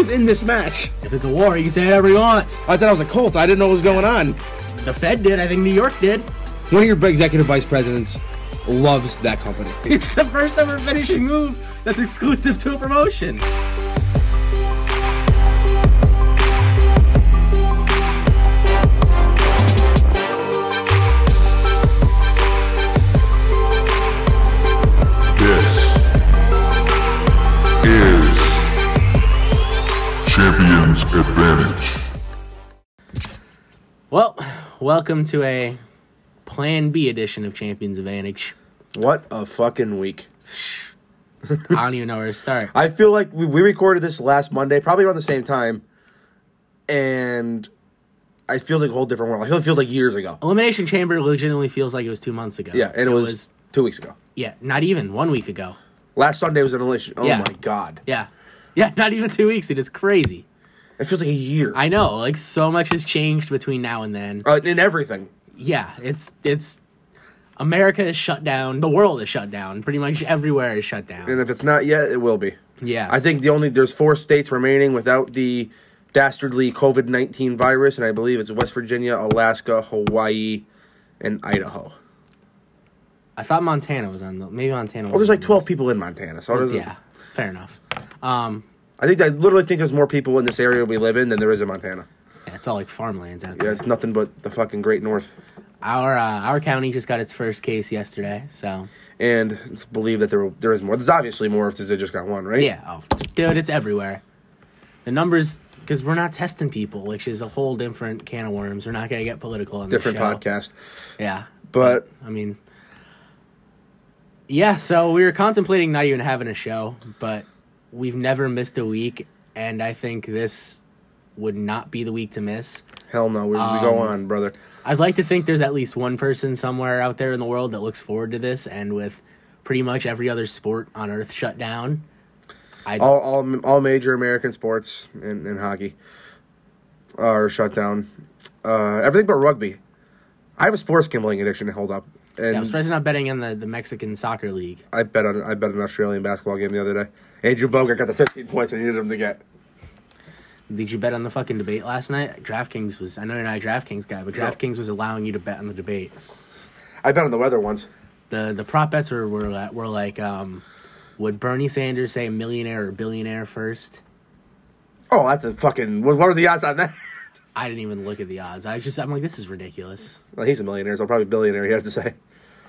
is in this match? If it's a war, he can say whatever he wants. I thought I was a cult. I didn't know what was going on. The Fed did. I think New York did. One of your executive vice presidents loves that company. It's the first ever finishing move that's exclusive to a promotion. Champions Advantage. Well, welcome to a Plan B edition of Champions Advantage. What a fucking week. I don't even know where to start. I feel like we recorded this last Monday, probably around the same time, and I feel like a whole different world. I feel it feels like years ago. Elimination Chamber legitimately feels like it was 2 months ago. Yeah, and it was 2 weeks ago. Yeah, not even 1 week ago. Last Sunday was an elimination. Oh Yeah. my god. Yeah, not even 2 weeks. It is crazy. It feels like a year. I know, like so much has changed between now and then. In everything. Yeah, it's America is shut down. The world is shut down. Pretty much everywhere is shut down. And if it's not yet, it will be. Yeah, I think there's 4 states remaining without the dastardly COVID-19 virus, and I believe it's West Virginia, Alaska, Hawaii, and Idaho. I thought Montana was on the. Maybe Montana. Well, there's like 12 people in Montana, so Yeah, fair enough. I literally think there's more people in this area we live in than there is in Montana. Yeah, it's all like farmlands out Yeah, there. it's nothing but the fucking Great North. Our county just got its first case yesterday, so And it's believed that there is more. There's obviously more if they just got one, right? yeah. Oh, dude, it's everywhere. The numbers, because we're not testing people, which is a whole different can of worms. We're not gonna get political on Different this show. podcast. Yeah, But I mean, yeah. So we were contemplating not even having a show, but we've never missed a week, and I think this would not be the week to miss. hell no, we go on, brother. I'd like to think there's at least one person somewhere out there in the world that looks forward to this, and with pretty much every other sport on Earth shut down, All major American sports and hockey are shut down. Everything but rugby. I have a sports gambling addiction to hold up. And I'm surprised you're not betting on the Mexican soccer league. I bet an Australian basketball game the other day. Andrew Bogut got the 15 points I needed him to get. Did you bet on the fucking debate last night? DraftKings was, I know you're not a DraftKings guy, but DraftKings was allowing you to bet on the debate. I bet on the weather once. The prop bets were like, would Bernie Sanders say millionaire or billionaire first? Oh, that's a fucking... What were the odds on that? I didn't even look at the odds. I'm like, this is ridiculous. Well, he's a millionaire, so probably billionaire, he has to say.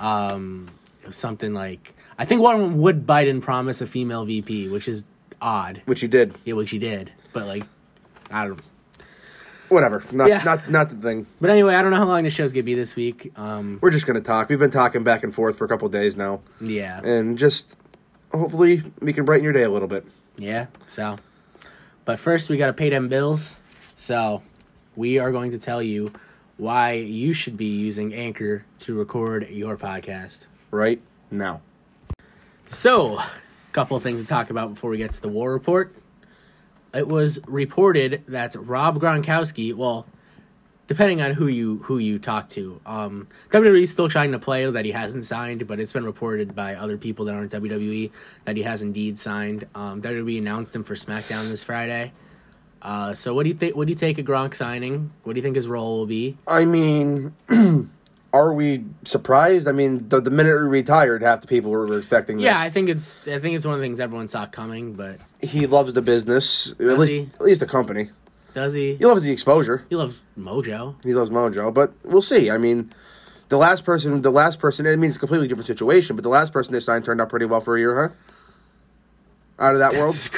It was something like, I think one would Biden promise a female VP, which is odd. Which he did. Yeah, which he did. But like, I don't know. Whatever. Not the thing. But anyway, I don't know how long the show's going to be this week. We're just going to talk. We've been talking back and forth for a couple of days now. Yeah. And just, hopefully, we can brighten your day a little bit. Yeah, so. But first, we got to pay them bills. So, we are going to tell you why you should be using Anchor to record your podcast. Right now. So, a couple of things to talk about before we get to the war report. It was reported that Rob Gronkowski, well, depending on who you talk to, WWE's still trying to play that he hasn't signed, but it's been reported by other people that aren't WWE that he has indeed signed. WWE announced him for SmackDown this Friday. So what do you think? What do you take a Gronk signing? What do you think his role will be? I mean, are we surprised? I mean, the minute he retired, half the people were expecting this. Yeah, I think it's one of the things everyone saw coming, but He loves the business, at least the company. does he? He loves the exposure. He loves Mojo. He loves Mojo, but we'll see. I mean, the last person, I mean, it's a completely different situation, but the last person they signed turned out pretty well for a year, huh? Out of that world. That's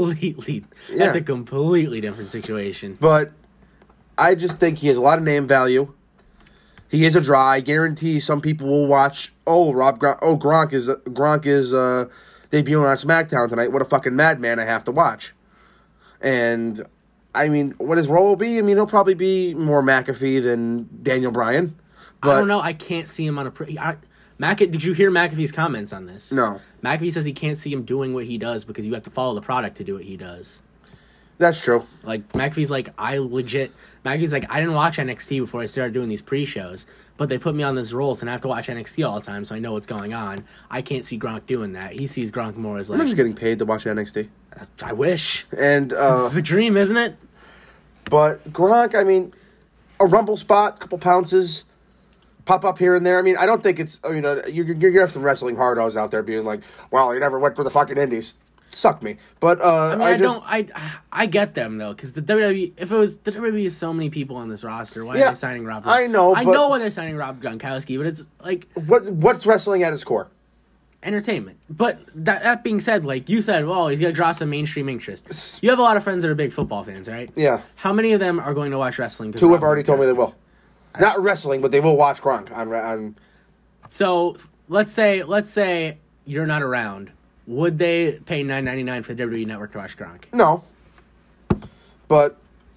a completely different situation. But I just think he has a lot of name value. He is a draw. I guarantee some people will watch. Gronk is debuting on SmackDown tonight. What a fucking madman I have to watch. And I mean, what his role will be? I mean, he'll probably be more McAfee than Daniel Bryan. But I don't know. I can't see him on a. Did you hear McAfee's comments on this? No. McAfee says he can't see him doing what he does because you have to follow the product to do what he does. That's true. Like, McAfee's like, I didn't watch NXT before I started doing these pre-shows, but they put me on this role, so I have to watch NXT all the time, so I know what's going on. I can't see Gronk doing that. He sees Gronk more as I'm like, just getting paid to watch NXT. I wish. And It's a dream, isn't it? but Gronk, I mean, a Rumble spot, couple pounces, pop up here and there. I mean, I don't think it's, you know, you're gonna have some wrestling hardos out there being like, well, you never went for the fucking indies. Suck me. But I get them though, because the WWE, if it was the WWE, is so many people on this roster. Why Yeah, are they signing Rob? I know, I but- know when they're signing Rob Gronkowski, but it's like what's wrestling at its core? entertainment. But that being said, like you said, well, he's gonna draw some mainstream interest. You have a lot of friends that are big football fans, right? Yeah. How many of them are going to watch wrestling? Two have already told me they will. Not wrestling, but they will watch Gronk on. So let's say you're not around. Would they pay $9.99 for the WWE Network to watch Gronk? No. But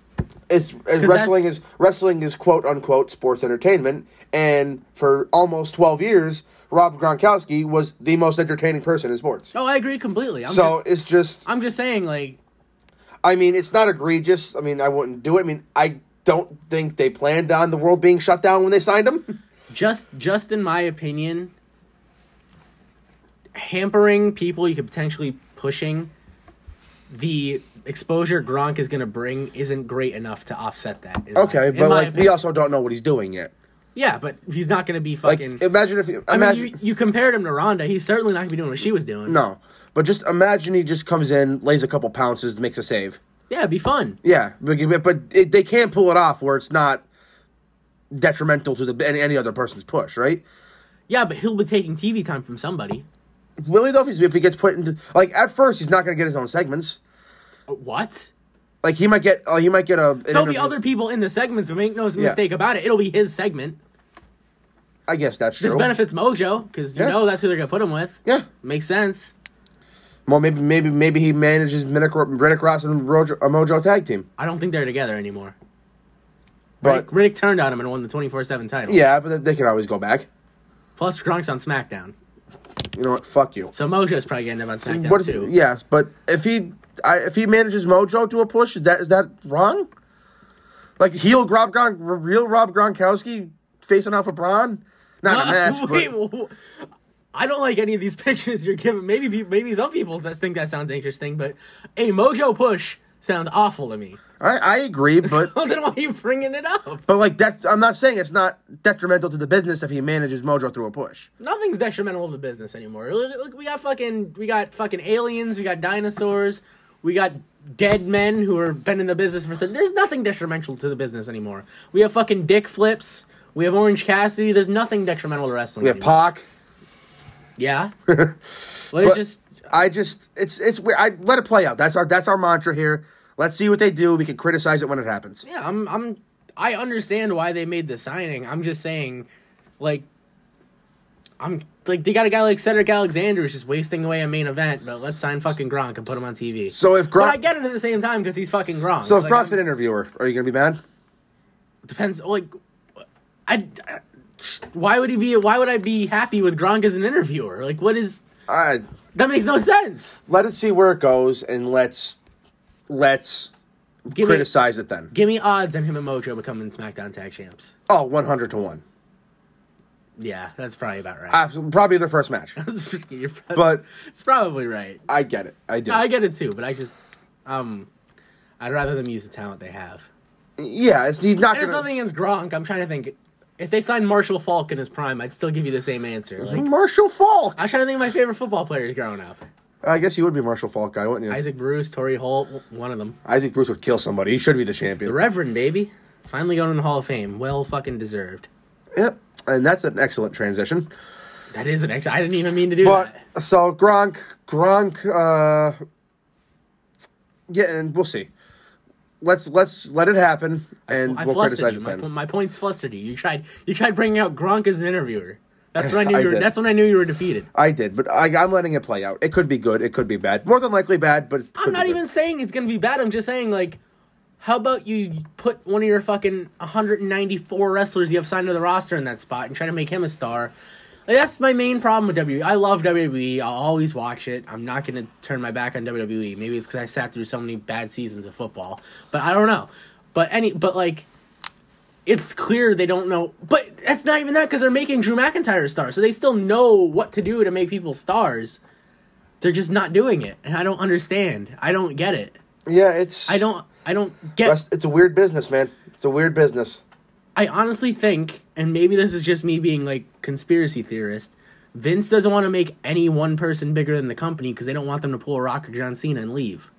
wrestling is quote unquote sports entertainment, and for almost 12 years, Rob Gronkowski was the most entertaining person in sports. Oh, I agree completely. I'm just saying, like, I mean, it's not egregious. I mean, I wouldn't do it. I mean, I don't think they planned on the world being shut down when they signed him. just in my opinion, hampering people you could potentially pushing the exposure Gronk is going to bring isn't great enough to offset that. Okay, but like we also don't know what he's doing yet. Yeah, but he's not going to be Like, fucking. imagine if I mean, you compared him to Ronda. He's certainly not going to be doing what she was doing. No, but just imagine he just comes in, lays a couple pounces, makes a save. Yeah, it'd be fun. Yeah, but they can't pull it off where it's not detrimental to any other person's push, right? Yeah, but he'll be taking TV time from somebody. Will he though? If he gets put into like at first, he's not going to get his own segments. What? Like he might get a. There'll be other people in the segments, but make no mistake about it. It'll be his segment. I guess that's true. This benefits Mojo because you know that's who they're gonna put him with. Yeah, makes sense. Well, maybe he manages Riddick Ross and a Mojo tag team. I don't think they're together anymore. But Riddick turned on him and won the 24/7 title. Yeah, but they can always go back. Plus, Gronk's on SmackDown. You know what? Fuck you. So Mojo's probably gonna end up on SmackDown too. Yes, but if he manages Mojo to a push, is that wrong? Like real Rob Gronkowski facing off of Braun, not in a match. But I don't like any of these pictures you're giving. Maybe some people think that sounds interesting, but a Mojo push sounds awful to me. I agree, but So then why are you bringing it up? But like I'm not saying it's not detrimental to the business if he manages Mojo through a push. Nothing's detrimental to the business anymore. Look, we got fucking aliens, we got dinosaurs, we got dead men who are been in the business for. There's nothing detrimental to the business anymore. We have fucking dick flips. We have Orange Cassidy. There's nothing detrimental to wrestling. We have anymore. Pac. Yeah. Well, it's weird. I let it play out. That's our mantra here. Let's see what they do. We can criticize it when it happens. Yeah, I understand why they made the signing. I'm just saying, they got a guy like Cedric Alexander who's just wasting away a main event, but let's sign fucking Gronk and put him on TV. So if Gronk, but I get it at the same time because he's fucking Gronk. So if Gronk's an interviewer, are you gonna be mad? Depends. Why would I be happy with Gronk as an interviewer? Like, what is? That makes no sense. Let us see where it goes, and let's criticize it then. Give me odds on him and Mojo becoming SmackDown Tag Champs. Oh, 100 to 1. Yeah, that's probably about right. Probably their first match. But it's probably right. I get it. I do. I get it too, but I just, I'd rather them use the talent they have. Yeah, he's not. There's nothing against Gronk. I'm trying to think. If they signed Marshall Faulk in his prime, I'd still give you the same answer. Like, Marshall Faulk. I was trying to think of my favorite football players growing up. I guess you would be Marshall Faulk guy, wouldn't you? Isaac Bruce, Torrey Holt, one of them. Isaac Bruce would kill somebody. He should be the champion. The Reverend, baby. Finally going in the Hall of Fame. Well fucking deserved. Yep. And that's an excellent transition. That is an excellent... I didn't even mean to do that. So, Gronk, yeah, and we'll see. Let's let it happen, and we'll criticize it then. My points flustered you. You tried bringing out Gronk as an interviewer. That's when I knew that's when I knew you were defeated. I did, but I'm letting it play out. It could be good. It could be bad. More than likely bad, but I'm not even saying it's going to be bad. I'm just saying, like, how about you put one of your fucking 194 wrestlers you have signed to the roster in that spot and try to make him a star? Like, that's my main problem with WWE. I love WWE. I'll always watch it. I'm not going to turn my back on WWE. Maybe it's because I sat through so many bad seasons of football. But I don't know. But like, it's clear they don't know. But it's not even that, because they're making Drew McIntyre a star. So they still know what to do to make people stars. They're just not doing it. And I don't understand. I don't get it. Yeah, it's... I don't get... It's a weird business, man. It's a weird business. I honestly think, and maybe this is just me being like conspiracy theorist, Vince doesn't want to make any one person bigger than the company because they don't want them to pull a Rock or John Cena and leave.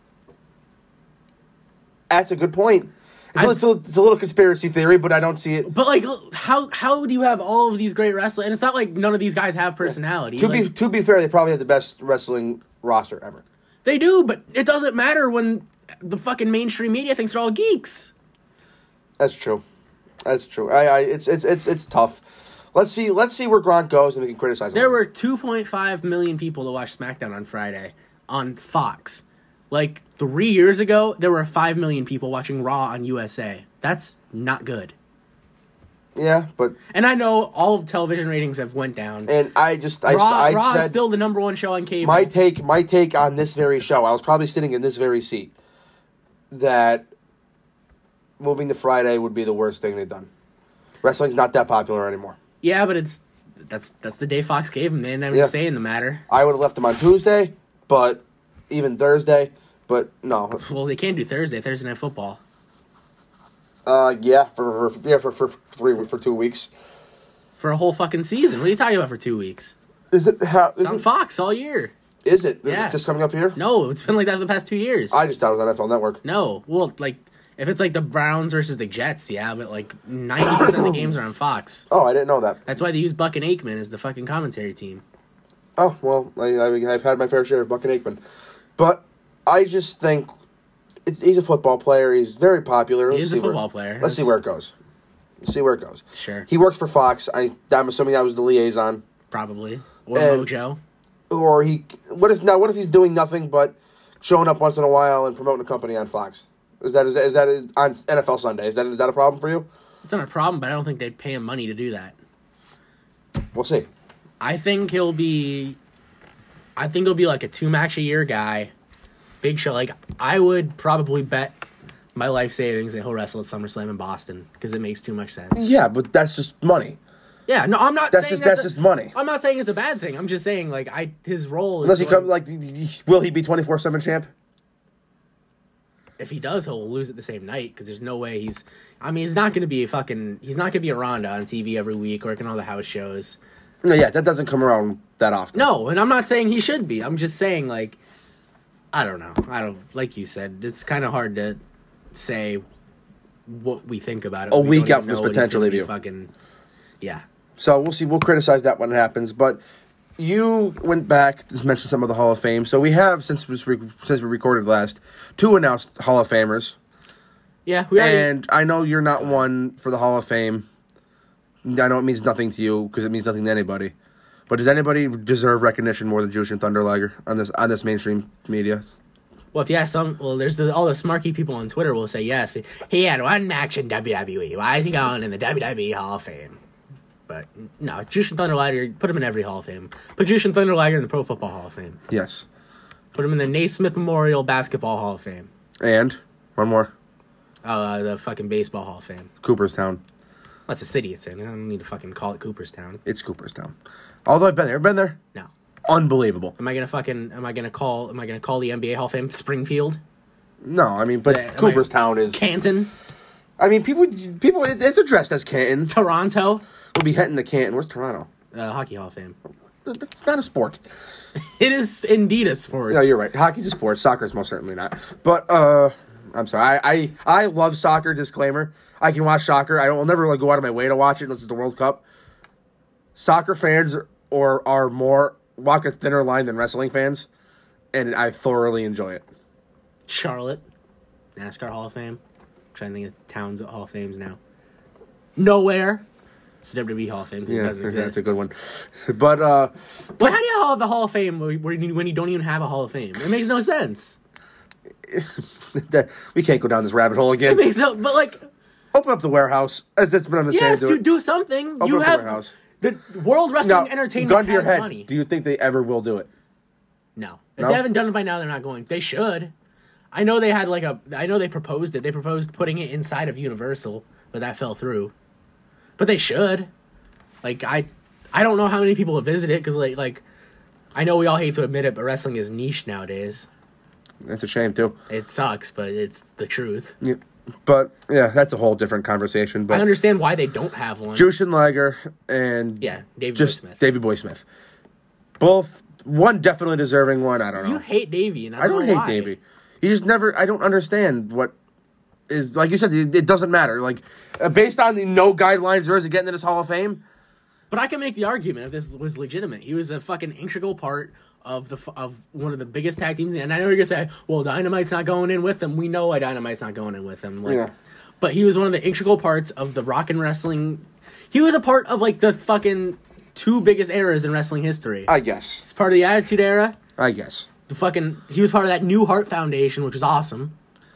That's a good point. It's a little conspiracy theory, but I don't see it. But like, how do you have all of these great wrestlers? And it's not like none of these guys have personality. To be fair, they probably have the best wrestling roster ever. They do, but it doesn't matter when the fucking mainstream media thinks they're all geeks. That's true. That's true. It's tough. Let's see where Gronk goes, and we can criticize him. There were 2.5 million people to watch SmackDown on Friday on Fox. Like 3 years ago, there were 5 million people watching Raw on USA. That's not good. Yeah, but... And I know all of television ratings have went down. And Raw is still the number one show on cable. My take on this very show, I was probably sitting in this very seat, that moving to Friday would be the worst thing they've done. Wrestling's not that popular anymore. Yeah, but that's the day Fox gave them. They didn't have any say in the matter. I would have left them on Tuesday, but even Thursday, but no. Well, they can't do Thursday Night Football. Yeah, for 2 weeks. For a whole fucking season. What are you talking about for 2 weeks? Is it on Fox all year. Is it? Yeah. It's just coming up here? No, it's been like that for the past 2 years. I just thought it was on NFL Network. No. Well, like, if it's like the Browns versus the Jets, yeah, but like 90% of the games are on Fox. Oh, I didn't know that. That's why they use Buck and Aikman as the fucking commentary team. Oh, well, I've had my fair share of Buck and Aikman. But I just think he's a football player. He's very popular. He's a football player. Let's see where it goes. Sure. He works for Fox. I'm assuming that was the liaison. Probably. Or Mojo. Or what if he's doing nothing but showing up once in a while and promoting a company on Fox? Is that on NFL Sunday? Is that a problem for you? It's not a problem, but I don't think they'd pay him money to do that. We'll see. I think he'll be like a 2-match-a-year guy. Big show. Like, I would probably bet my life savings that he'll wrestle at SummerSlam in Boston because it makes too much sense. Yeah, but that's just money. Yeah, no, I'm not saying that's just money. I'm not saying it's a bad thing. I'm just saying, like, his role is... Unless he comes, like, will he be 24/7 champ? If he does, he'll lose it the same night because there's no way he's not going to be he's not going to be a Ronda on TV every week working all the house shows. No, yeah, that doesn't come around that often. No, and I'm not saying he should be. I'm just saying, like, I don't know. Like you said, it's kind of hard to say what we think about it. A week out from his potential debut. Fucking, yeah. So we'll see. We'll criticize that when it happens. But you went back to mention some of the Hall of Fame. So we have, since we recorded last, 2 announced Hall of Famers. Yeah, and I know you're not one for the Hall of Fame. I know it means nothing to you because it means nothing to anybody. But does anybody deserve recognition more than Jushin Thunder Liger on this mainstream media? Well, if you ask there's all the smarky people on Twitter will say yes. He had one match in WWE. Why is he going in the WWE Hall of Fame? But no, Jushin Thunder Liger, put him in every Hall of Fame. Put Jushin Thunder Liger in the Pro Football Hall of Fame. Yes. Put him in the Naismith Memorial Basketball Hall of Fame. And one more. The fucking Baseball Hall of Fame. Cooperstown. That's the city it's in. I don't need to fucking call it Cooperstown. It's Cooperstown. Although I've been there. Ever been there? No. Unbelievable. Am I gonna call the NBA Hall of Fame Springfield? No, I mean, but Cooperstown is Canton. I mean, people. It's addressed as Canton. Toronto. We'll be heading to Canton. Where's Toronto? Hockey Hall of Fame. That's not a sport. It is indeed a sport. No, you're right. Hockey's a sport. Soccer's most certainly not. But I'm sorry. I love soccer. Disclaimer. I can watch soccer. I will never go out of my way to watch it unless it's the World Cup. Soccer fans are more walk a thinner line than wrestling fans, and I thoroughly enjoy it. Charlotte, NASCAR Hall of Fame. I'm trying to think of towns Hall of Fames now. Nowhere. It's the WWE Hall of Fame. Yeah, it doesn't exist. That's a good one. But how do you have a Hall of Fame when you don't even have a Hall of Fame? It makes no sense. We can't go down this rabbit hole again. It makes no, but like, open up the warehouse. As it's been on the yes, sand. do something. Open up the warehouse. The World Wrestling Entertainment gun to your has head. money. Do you think they ever will do it? No. If No? they haven't done it by now, they're not going. They should. I know they had I know they proposed it. They proposed putting it inside of Universal, but that fell through. But they should. Like, I don't know how many people have visited because, like, I know we all hate to admit it, but wrestling is niche nowadays. It's a shame, too. It sucks, but it's the truth. Yeah. But, yeah, that's a whole different conversation. But I understand why they don't have one. Jushin Liger and Davey Boy Smith. Both, one definitely deserving, one I don't know. You hate Davey, and I don't know hate why. Davey. He just never, I don't understand what is, like you said, it doesn't matter. Like, based on the no guidelines there is to get into this Hall of Fame. But I can make the argument if this was legitimate. He was a fucking integral part of one of the biggest tag teams. And I know you're going to say, well, Dynamite's not going in with them. We know why Dynamite's not going in with them. Like, Yeah. But he was one of the integral parts of the rock and wrestling. He was a part of, like, the fucking 2 biggest eras in wrestling history. I guess. He's part of the Attitude Era. I guess. He was part of that New Heart Foundation, which was awesome.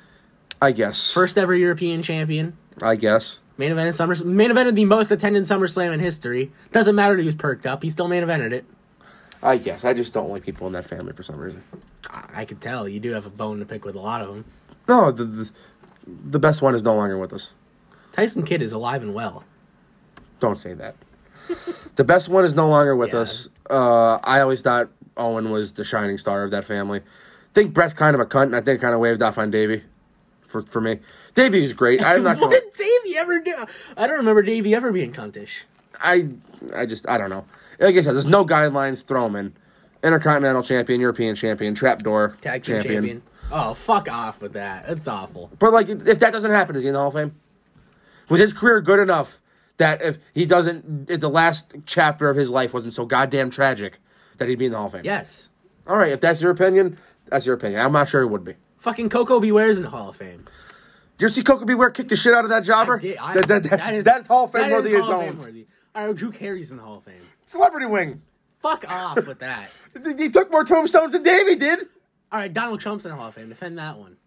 I guess. First ever European champion. I guess. Main evented the most attended SummerSlam in history. Doesn't matter that he was perked up. He still main evented it. I guess. I just don't like people in that family for some reason. I could tell. You do have a bone to pick with a lot of them. No, the best one is no longer with us. Tyson Kidd is alive and well. Don't say that. The best one is no longer with Yeah. us. I always thought Owen was the shining star of that family. I think Brett's kind of a cunt, and I think kind of waved off on Davey. For me, Davey is great. I'm not What going. did Davey ever do? I don't remember Davey ever being cuntish. I don't know. Like I said, there's no guidelines. Throw him in. Intercontinental champion, European champion, trapdoor Tag team champion. Oh, fuck off with that. That's awful. But like, if that doesn't happen, is he in the Hall of Fame? Was his career good enough that if the last chapter of his life wasn't so goddamn tragic, that he'd be in the Hall of Fame? Yes. All right, if that's your opinion, that's your opinion. I'm not sure he would be. Fucking Coco Beware's in the Hall of Fame. You see Coco Beware kick the shit out of that jobber? That's Hall of Fame worthy its own. All right, Drew Carey's in the Hall of Fame. Celebrity wing. Fuck off with that. He took more tombstones than Davey did. All right, Donald Trump's in the Hall of Fame. Defend that one.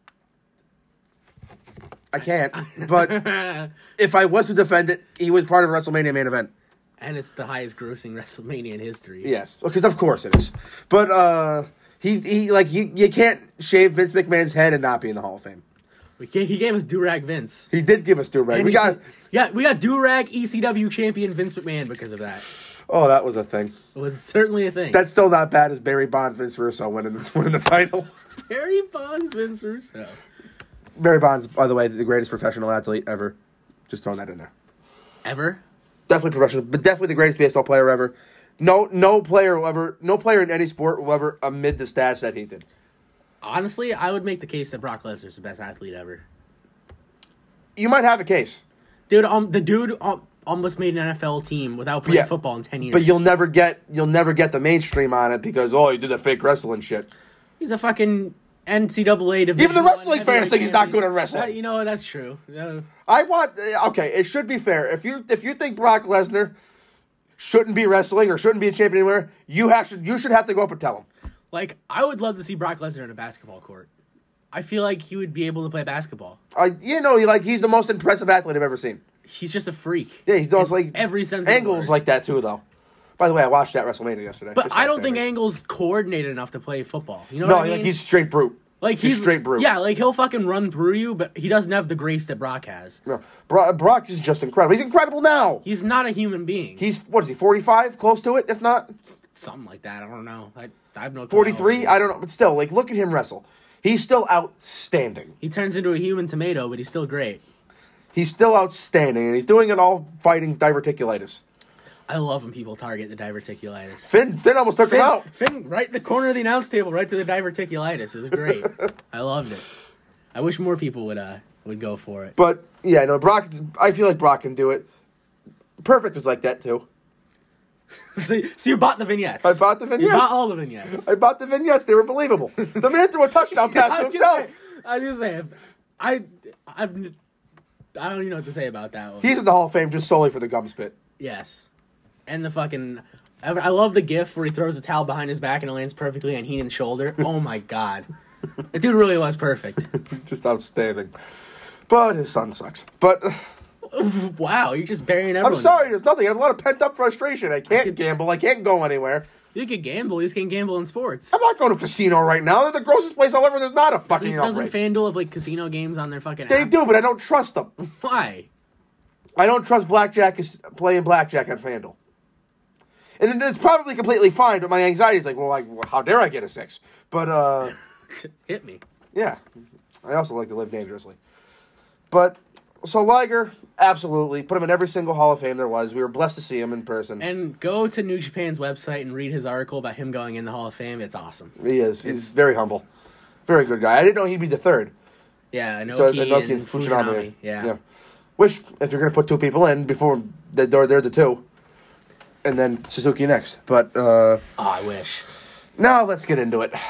I can't. But if I was to defend it, he was part of a WrestleMania main event. And it's the highest grossing WrestleMania in history. Yes, because of course it is. But you can't shave Vince McMahon's head and not be in the Hall of Fame. He gave us Durag Vince. He did give us Durag. And We got Durag ECW champion Vince McMahon because of that. Oh, that was a thing. It was certainly a thing. That's still not bad as Barry Bonds, Vince Russo winning the title. Barry Bonds, Vince Russo. Barry Bonds, by the way, the greatest professional athlete ever. Just throwing that in there. Ever? Definitely professional, but definitely the greatest baseball player ever. No player in any sport will ever amid the stats that he did. Honestly, I would make the case that Brock Lesnar's the best athlete ever. You might have a case. Dude, the dude almost made an NFL team without playing football in 10 years. But you'll never get the mainstream on it because he did that fake wrestling shit. He's a fucking NCAA division. Even the wrestling fans think he's not good at wrestling. Well, you know what? That's true. It should be fair. If you think Brock Lesnar shouldn't be wrestling or shouldn't be a champion anywhere, you should have to go up and tell him. Like, I would love to see Brock Lesnar in a basketball court. I feel like he would be able to play basketball. He's the most impressive athlete I've ever seen. He's just a freak. Yeah, he's almost like every sense of the Angle's word. like that too, though. By the way, I watched that WrestleMania yesterday. But I don't think Angle's coordinated enough to play football. You know No, what I mean? he's straight brute. Like he's straight brute. Yeah, like he'll fucking run through you, but he doesn't have the grace that Brock has. No, Brock is just incredible. He's incredible now. He's not a human being. He's 45, close to it, if not something like that. I don't know. I have no. 43. I don't know, but still, like, look at him wrestle. He's still outstanding. He turns into a human tomato, but he's still great. He's still outstanding, and he's doing it all fighting diverticulitis. I love when people target the diverticulitis. Finn almost took him out. Finn, right in the corner of the announce table, right to the diverticulitis. It was great. I loved it. I wish more people would go for it. But yeah, no, Brock. I feel like Brock can do it. Perfect was like that too. So you bought the vignettes. I bought the vignettes. You bought all the vignettes. I bought the vignettes. They were believable. The man threw a touchdown pass to himself. I was gonna say, I don't even know what to say about that one. He's in the Hall of Fame just solely for the gum spit. Yes. And the fucking... I love the gif where he throws a towel behind his back and it lands perfectly on Heenan's shoulder. Oh my god. The dude really was perfect. Just outstanding. But his son sucks. But Wow, you're just burying everyone. I'm sorry, there's nothing. I have a lot of pent-up frustration. I can't gamble. I can't go anywhere. You could gamble. You just can't gamble in sports. I'm not going to a casino right now. They're the grossest place I'll ever. There's not a fucking Doesn't outrage. FanDuel have like casino games on their fucking They app? do, but I don't trust them. Why? I don't trust playing blackjack on FanDuel. And then it's probably completely fine, but my anxiety is like, how dare I get a 6? But, Hit me. yeah. I also like to live dangerously. But, so Liger, absolutely. Put him in every single Hall of Fame there was. We were blessed to see him in person. And go to New Japan's website and read his article about him going in the Hall of Fame. It's awesome. He is. He's very humble. Very good guy. I didn't know he'd be the third. Yeah, Inoki, So Inoki and Fujinami. Yeah. Which, if you're going to put 2 people in before they're the 2, and then Suzuki next. But, Oh, I wish. now let's get into it.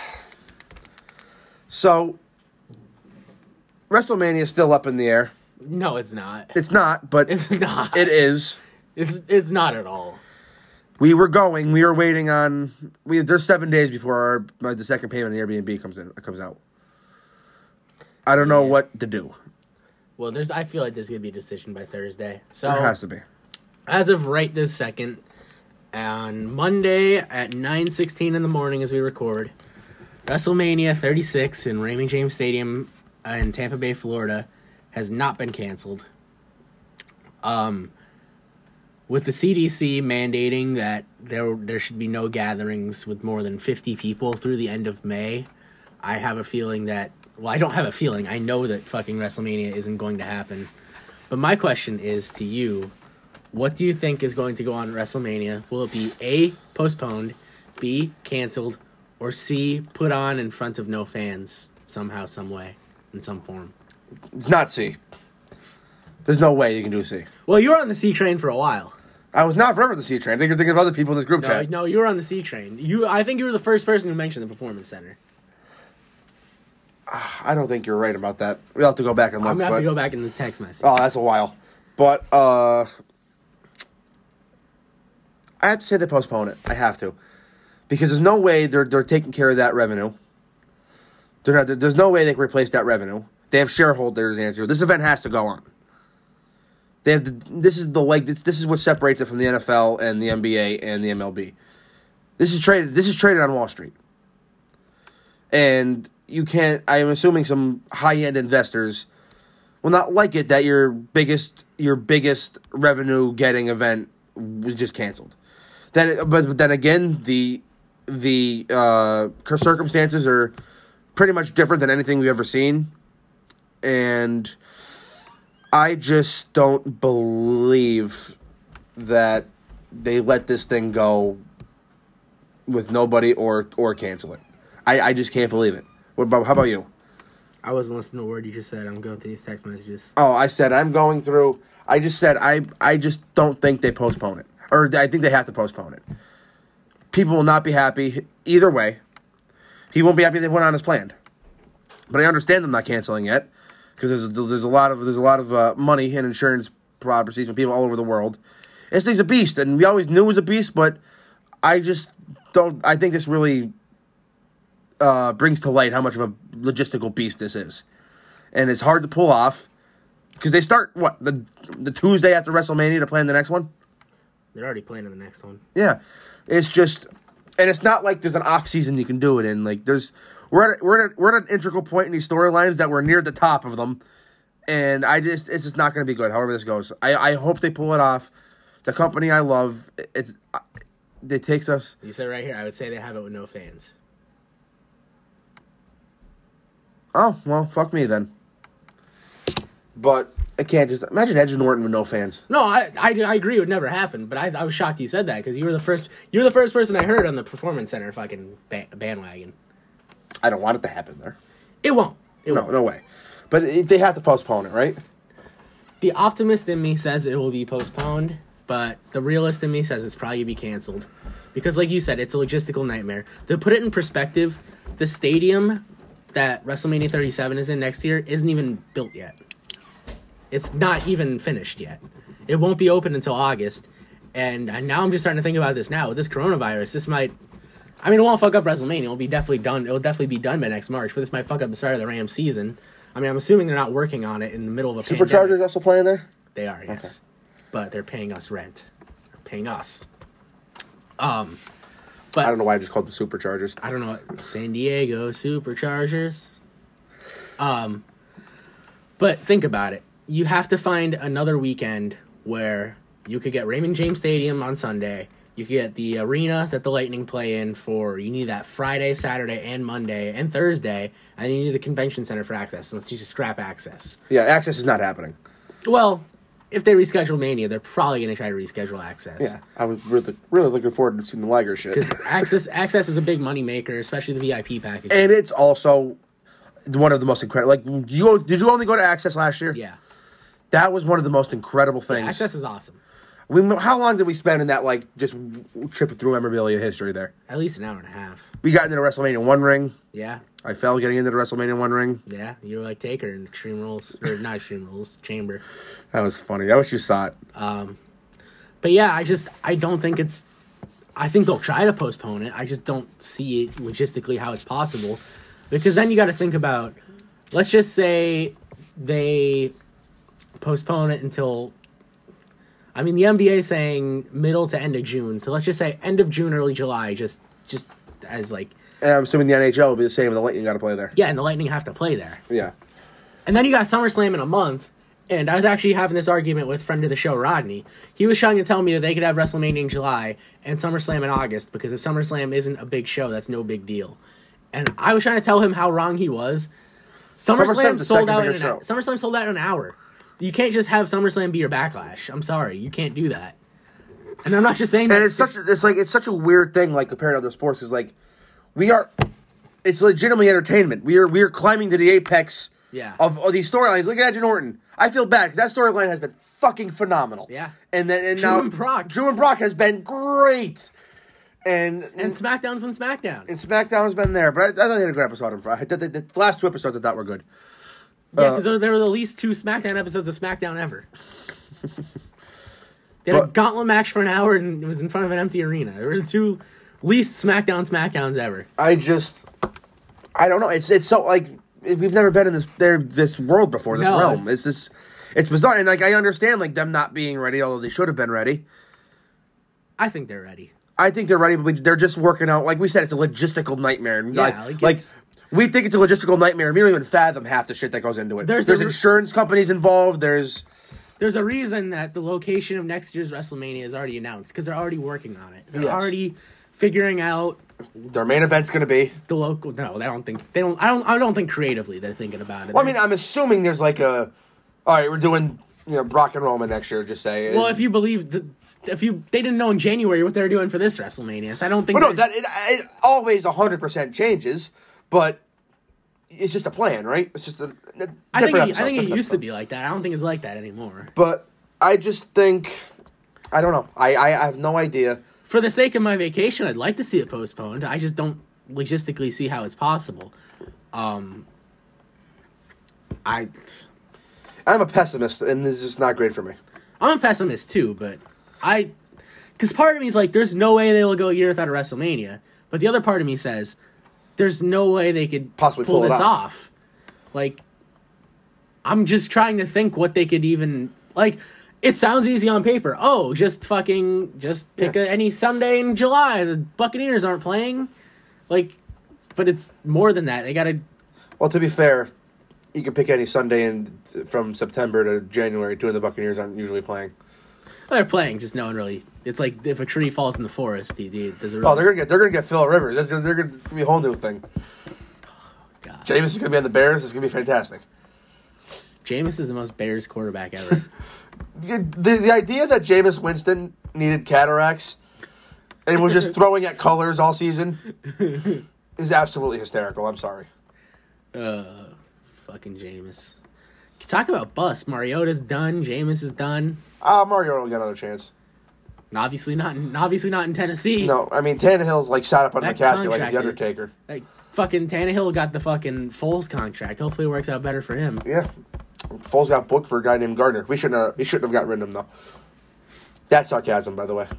So, WrestleMania is still up in the air. No, it's not. It's not, but It's not. it is. It's not at all. We were waiting on. There's 7 days before the second payment of the Airbnb comes out. I don't know what to do. Well, I feel like there's gonna be a decision by Thursday. So There has to be. as of right this second, on Monday at 9:16 in the morning as we record, WrestleMania 36 in Raymond James Stadium in Tampa Bay, Florida, has not been canceled. With the CDC mandating that there should be no gatherings with more than 50 people through the end of May, I have a feeling that... Well, I don't have a feeling. I know that fucking WrestleMania isn't going to happen. But my question is to you, what do you think is going to go on at WrestleMania? Will it be A, postponed, B, canceled, or C, put on in front of no fans somehow, some way, in some form? It's not C. There's no way you can do C. Well, you were on the C train for a while. I was not forever the C train. I think you're thinking of other people in this group No, chat. no, you were on the C train. I think you were the first person who mentioned the Performance Center. I don't think you're right about that. We'll have to go back and look. I'm going to have to go back in the text message. Oh, that's a while. But I have to say they postpone it. I have to. Because there's no way they're taking care of that revenue. There's no way they can replace that revenue. They have shareholders to answer. This event has to go on. This is what separates it from the NFL and the NBA and the MLB. This is traded on Wall Street. And you can't, I'm assuming some high-end investors will not like it that your biggest revenue getting event was just canceled. But then again, the circumstances are pretty much different than anything we've ever seen. And I just don't believe that they let this thing go with nobody or cancel it. I just can't believe it. How about you? I wasn't listening to a word you just said. I'm going through these text messages. Oh, I said I'm going through. I just said I just don't think they postpone it. Or I think they have to postpone it. People will not be happy either way. He won't be happy if they went on as planned. But I understand them not canceling yet. Because there's a lot of money and insurance properties from people all over the world. This thing's a beast, and we always knew it was a beast, but I just don't. I think this really brings to light how much of a logistical beast this is, and it's hard to pull off because they start the Tuesday after WrestleMania to plan the next one. They're already planning the next one. Yeah, it's just, and it's not like there's an off season you can do it in. Like we're at an integral point in these storylines that we're near the top of them, and it's just not going to be good. However this goes, I hope they pull it off. The company I love, it takes us. You said right here, I would say they have it with no fans. Oh well, fuck me then. But I can't just imagine Edge and Norton with no fans. No, I agree it would never happen, but I was shocked you said that because you were the first person I heard on the Performance Center fucking bandwagon. I don't want it to happen there. It won't. No way. But they have to postpone it, right? The optimist in me says it will be postponed, but the realist in me says it's probably going to be canceled. Because like you said, it's a logistical nightmare. To put it in perspective, the stadium that WrestleMania 37 is in next year isn't even built yet. It's not even finished yet. It won't be open until August. And now I'm just starting to think about this now. With this coronavirus, this might... I mean, it won't fuck up WrestleMania. It'll definitely be done by next March. But this might fuck up the start of the Rams season. I mean, I'm assuming they're not working on it in the middle of a pandemic. Superchargers also playing there? They are, yes. But they're paying us rent. They're paying us. But I don't know why I just called them Superchargers. I don't know. San Diego Superchargers. But think about it. You have to find another weekend where you could get Raymond James Stadium on Sunday. You could get the arena that the Lightning play in for. You need that Friday, Saturday, and Monday, and Thursday. And you need the convention center for access. So let's just scrap access. Yeah, access is not happening. Well, if they reschedule Mania, they're probably going to try to reschedule access. Yeah, I was really looking forward to seeing the Liger shit. Because access is a big money maker, especially the VIP package. And it's also one of the most incredible. Like, did you only go to Access last year? Yeah. That was one of the most incredible things. Yeah, access is awesome. How long did we spend in that, like, just tripping through memorabilia history there? At least an hour and a half. We got into the WrestleMania 1 ring. Yeah. I fell getting into the WrestleMania 1 ring. Yeah, you were like Taker in Extreme Rules. Or not Extreme Rules, Chamber. That was funny. I wish you saw it. But yeah, I don't think it's... I think they'll try to postpone it. I just don't see it logistically how it's possible. Because then you got to think about... Let's just say they postpone it until... I mean, the NBA is saying middle to end of June. So let's just say end of June, early July, just as like... And I'm assuming the NHL will be the same, and the Lightning got to play there. Yeah, and the Lightning have to play there. Yeah. And then you got SummerSlam in a month, and I was actually having this argument with friend of the show, Rodney. He was trying to tell me that they could have WrestleMania in July and SummerSlam in August, because if SummerSlam isn't a big show, that's no big deal. And I was trying to tell him how wrong he was. SummerSlam sold out in an hour. You can't just have SummerSlam be your Backlash. I'm sorry, you can't do that. And I'm not just saying that. And it's such a weird thing, like, compared to other sports, because, like, it's legitimately entertainment. We are climbing to the apex of these storylines. Look at Edge and Orton. I feel bad because that storyline has been fucking phenomenal. Yeah. And Drew and Brock has been great. And SmackDown's been SmackDown. And SmackDown's been there, but I thought they had a good episode on Friday. The last 2 episodes I thought were good. Yeah, because there were the least 2 SmackDown episodes of SmackDown ever. They had a gauntlet match for an hour, and it was in front of an empty arena. There were the 2 least SmackDowns ever. I don't know. It's so, like, we've never been in this world before, this realm. It's bizarre, and, like, I understand, like, them not being ready, although they should have been ready. I think they're ready. I think they're ready, but they're just working out. Like we said, it's a logistical nightmare. Yeah, we think it's a logistical nightmare. We don't even fathom half the shit that goes into it. There's insurance companies involved. There's a reason that the location of next year's WrestleMania is already announced, because they're already working on it. They're already figuring out their main event's going to be the local. No, I don't think creatively they're thinking about it. Well, I mean, I'm assuming there's like all right, we're doing Brock and Roman next year. Just say. Well, if you believe they didn't know in January what they were doing for this WrestleMania, so I don't think. Well, no, it always 100% changes, but it's just a plan, right? It's just I think it used to be like that. I don't think it's like that anymore. But I just think, I don't know. I have no idea. For the sake of my vacation, I'd like to see it postponed. I just don't logistically see how it's possible. I'm a pessimist, and this is not great for me. I'm a pessimist too, but because part of me is like, there's no way they will go a year without a WrestleMania, but the other part of me says, there's no way they could possibly pull this off. Like, I'm just trying to think what they could even, like, it sounds easy on paper. Oh, just pick any Sunday in July. The Buccaneers aren't playing. Like, but it's more than that. They gotta. Well, to be fair, you can pick any Sunday from September to January. 2 of the Buccaneers aren't usually playing. Well, they're playing, just no one really. It's like if a tree falls in the forest, does it really? Oh, they're gonna get Phil Rivers. It's gonna be a whole new thing. God. Jameis is gonna be on the Bears. It's gonna be fantastic. Jameis is the most Bears quarterback ever. The idea that Jameis Winston needed cataracts and was just throwing at colors all season is absolutely hysterical. I'm sorry. Fucking Jameis. Talk about bust. Mariota's done. Jameis is done. Mariota will get another chance. Obviously not in Tennessee. No, I mean, Tannehill's like sat up under the casket like The Undertaker. Like, fucking Tannehill got the fucking Foles contract. Hopefully it works out better for him. Yeah. Foles got booked for a guy named Gardner. We shouldn't have gotten rid of him, though. That's sarcasm, by the way.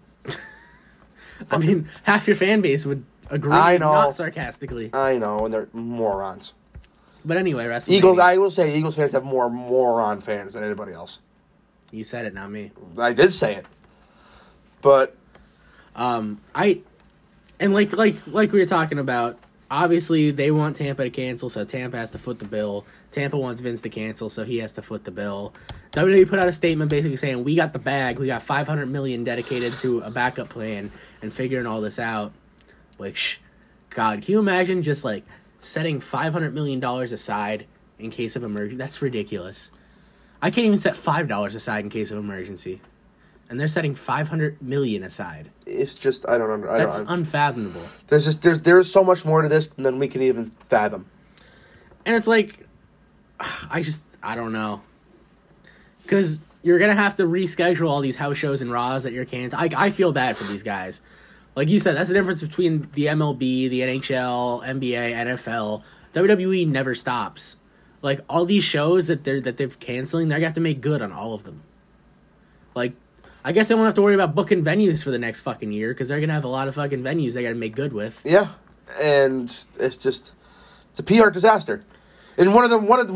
I mean, half your fan base would agree, I know. Not sarcastically. I know, and they're morons. But anyway, WrestleMania. I will say Eagles fans have more moron fans than anybody else. You said it, not me. I did say it. But And like we were talking about, obviously they want Tampa to cancel, so Tampa has to foot the bill. Tampa wants Vince to cancel, so he has to foot the bill. WWE put out a statement basically saying, we got the bag, we got $500 million dedicated to a backup plan and figuring all this out. Which, God, can you imagine just like setting $500 million aside in case of emergency? That's ridiculous. I can't even set $5 aside in case of emergency. And they're setting $500 million aside. it's just, I don't know. That's unfathomable. There's so much more to this than we can even fathom. And it's like, I don't know. Because you're going to have to reschedule all these house shows and Raws that you're canceling. I feel bad for these guys. Like you said, that's the difference between the MLB, the NHL, NBA, NFL. WWE never stops. Like, all these shows that they've canceling, they're going to have to make good on all of them. Like, I guess they won't have to worry about booking venues for the next fucking year because they're going to have a lot of fucking venues they got to make good with. Yeah, and it's a PR disaster. And one of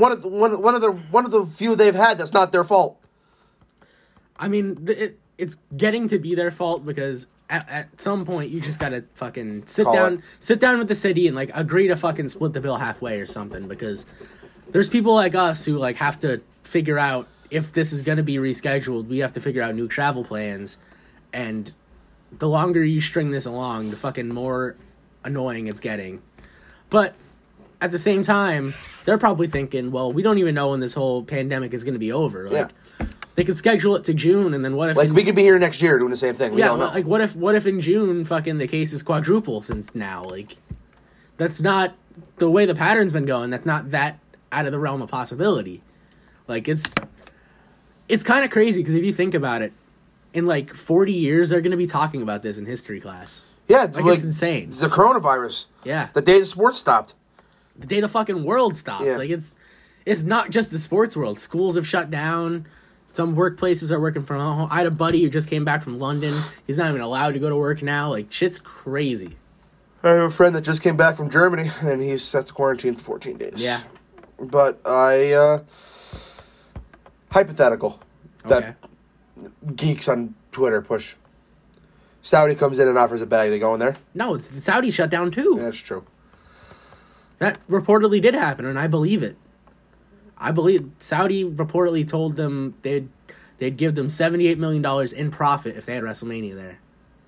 the few they've had that's not their fault. I mean, it's getting to be their fault because at some point you just gotta fucking sit down with the city and like agree to fucking split the bill halfway or something, because there's people like us who like have to figure out if this is gonna be rescheduled. We have to figure out new travel plans, and the longer you string this along, the fucking more annoying it's getting. But at the same time, they're probably thinking, well, we don't even know when this whole pandemic is going to be over. Like, they could schedule it to June, and then what if... Like, we could be here next year doing the same thing. We don't know. Like, what if in June fucking the case is quadruple since now? Like, that's not... The way the pattern's been going, that's not that out of the realm of possibility. Like, it's kind of crazy, because if you think about it, in, like, 40 years, they're going to be talking about this in history class. Yeah, like it's insane. The coronavirus. Yeah. The day the sports stopped. The day the fucking world stops. Yeah. Like, it's not just the sports world. Schools have shut down. Some workplaces are working from home. I had a buddy who just came back from London. He's not even allowed to go to work now. Like, shit's crazy. I have a friend that just came back from Germany, and he's set to quarantine for 14 days. Yeah. But hypothetical. Okay. That geeks on Twitter push. Saudi comes in and offers a bag. They go in there? No, the Saudis shut down too. Yeah, that's true. That reportedly did happen, and I believe it. I believe Saudi reportedly told them they'd give them $78 million in profit if they had WrestleMania there.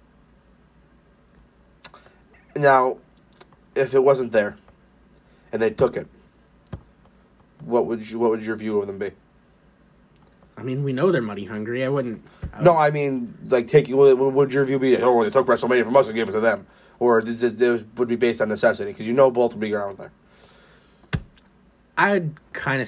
Now, if it wasn't there, and they took it, what would your view of them be? I mean, we know they're money hungry. I wouldn't. No, I mean, like, what would your view be? Oh, they took WrestleMania from us and gave it to them. Or it would be based on necessity, because both would be around there. I'd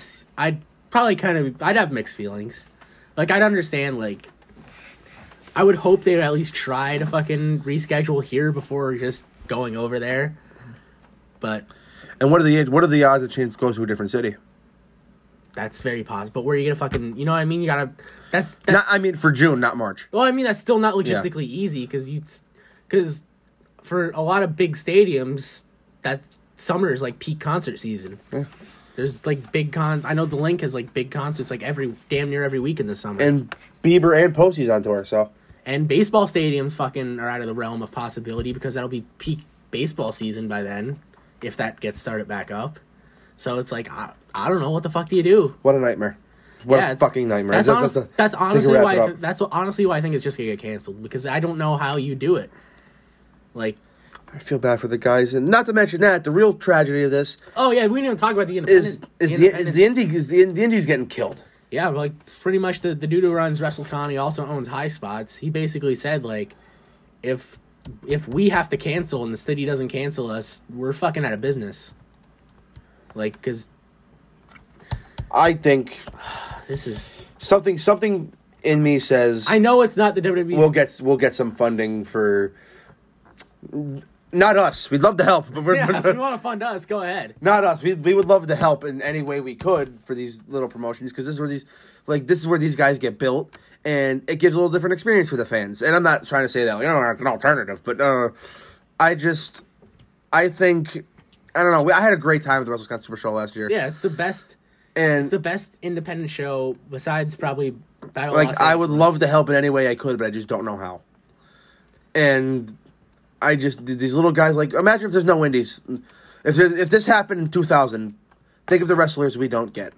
have mixed feelings. Like, I'd understand, like, I would hope they'd at least try to fucking reschedule here before just going over there. But... And what are the odds that Chains goes to a different city? That's very possible. But where are you gonna fucking... You know what I mean? You gotta... That's not, I mean, for June, not March. Well, I mean, that's still not logistically easy, because for a lot of big stadiums, that summer is like peak concert season. Yeah. There's like big I know the Link has like big concerts like damn near every week in the summer. And Bieber and Postie's on tour, so. And baseball stadiums fucking are out of the realm of possibility, because that'll be peak baseball season by then, if that gets started back up. So it's like, I don't know, what the fuck do you do? What a nightmare. What a fucking nightmare. That's honestly why I think it's just gonna get canceled, because I don't know how you do it. Like, I feel bad for the guys, and not to mention that the real tragedy of this. Oh yeah, we didn't even talk about the independent. The indies getting killed. Yeah, like pretty much the dude who runs WrestleCon, he also owns High Spots. He basically said, like, if we have to cancel and the city doesn't cancel us, we're fucking out of business. Like, because I think this is something in me says, I know it's not the WWE. We'll get some funding for. Not us. We'd love to help, but if you want to fund us, go ahead. Not us. We would love to help in any way we could for these little promotions, because this is where these guys get built, and it gives a little different experience for the fans. And I'm not trying to say that it's an alternative, but I think, I don't know. I had a great time at the WrestleCon Super Show last year. Yeah, it's the best. And it's the best independent show besides probably Battle Like, Los I would Angeles. love to help in any way I could, but I just don't know how. And I just, these little guys, like, imagine if there's no indies. If this happened in 2000, think of the wrestlers we don't get.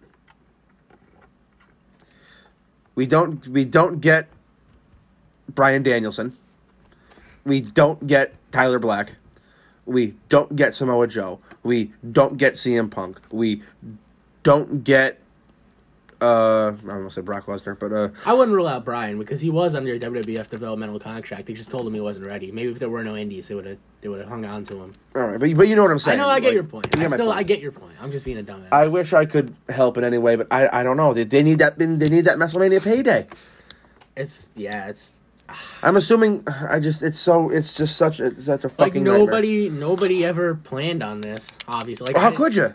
We don't get Bryan Danielson. We don't get Tyler Black. We don't get Samoa Joe. We don't get CM Punk. We don't get I almost said Brock Lesnar, but I wouldn't rule out Bryan because he was under a WWF developmental contract. They just told him he wasn't ready. Maybe if there were no indies, they would have hung on to him. all right, but you know what I'm saying. I know, I get Like, your point. you get my point. I get your point. I'm just being a dumbass. I wish I could help in any way, but I don't know. They need that WrestleMania payday. It's I'm assuming it's just such a like fucking nightmare. nobody ever planned on this. Obviously, like Well, how could you?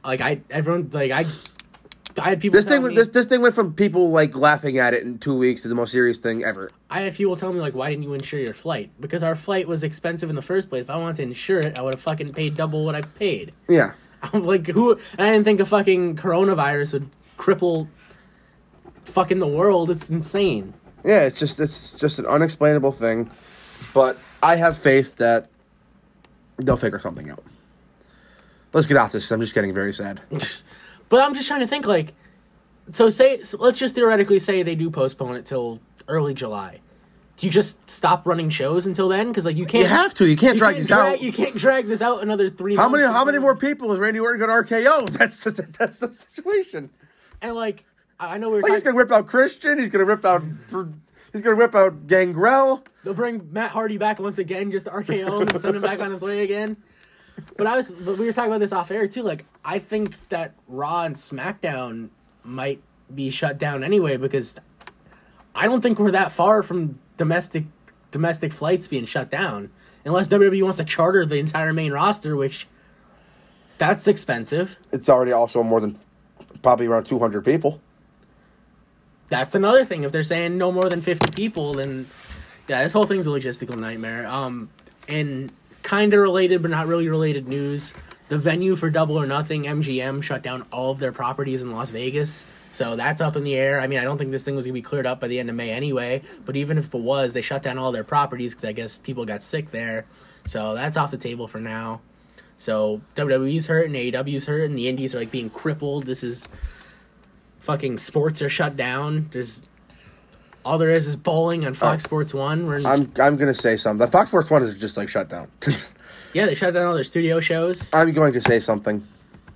I had people. This thing went from people like laughing at it in 2 weeks to the most serious thing ever. I had people tell me like, why didn't you insure your flight? Because our flight was expensive in the first place. If I wanted to insure it, I would have fucking paid double what I paid. Yeah, I'm like, who? And I didn't think a fucking coronavirus would cripple fucking the world. It's insane. yeah. It's just an unexplainable thing, but I have faith that they'll figure something out. Let's get off this. I'm just getting very sad. But I'm just trying to think, like, so let's just theoretically say they do postpone it till early July. Do you just stop running shows until then? Because like you can't. You have to. You can't drag these out. You can't drag this out another 3 How months. many more people is Randy Orton going to RKO? That's the situation. And like I know we were. Like, he's going to rip out Christian. He's going to rip out Gangrel. They'll bring Matt Hardy back once again, just to RKO him and send him back on his way again. But we were talking about this off air too. Like, I think that Raw and SmackDown might be shut down anyway because I don't think we're that far from domestic flights being shut down, unless WWE wants to charter the entire main roster, which that's expensive. It's already also more than probably around 200 people. That's another thing. If they're saying no more than 50 people, then yeah, this whole thing's a logistical nightmare. And kind of related, but not really related news. The venue for Double or Nothing, MGM, shut down all of their properties in Las Vegas. So that's up in the air. I mean, I don't think this thing was going to be cleared up by the end of May anyway. But even if it was, they shut down all their properties because I guess people got sick there. So that's off the table for now. So WWE's hurt and AEW's hurt and the indies are like being crippled. This is fucking sports are shut down. All there is bowling on Fox Sports 1. I'm going to say something. The Fox Sports 1 is just like shut down. Yeah, they shut down all their studio shows. I'm going to say something.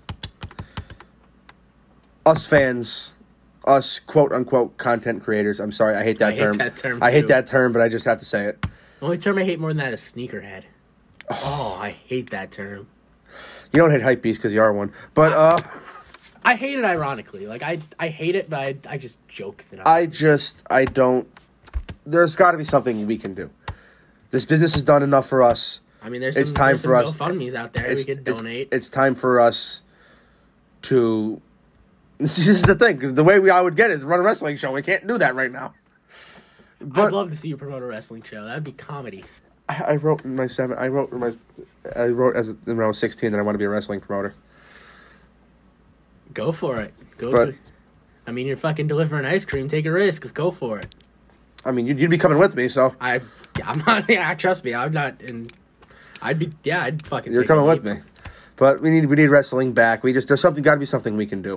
Us fans, us quote-unquote content creators, I'm sorry, I hate that term. I hate that term, but I just have to say it. The only term I hate more than that is sneakerhead. Oh, I hate that term. You don't hate hypebeast because you are one. But, I hate it ironically. Like, I hate it, but I just joke that I don't... There's got to be something we can do. This business has done enough for us. I mean, there's It's some time for us. GoFundMes out there we could donate. It's time for us to... This is the thing, because the way I would get it is run a wrestling show. We can't do that right now. But I'd love to see you promote a wrestling show. That'd be comedy. I wrote when I was 16 that I want to be a wrestling promoter. Go for it. But- I mean, you're fucking delivering ice cream. Take a risk. Go for it. I mean, you'd be coming with me, so I'm not. Yeah, trust me. I'm not. And I'd fucking. you're take coming a with leap. me. But we need wrestling back. There's got to be something we can do.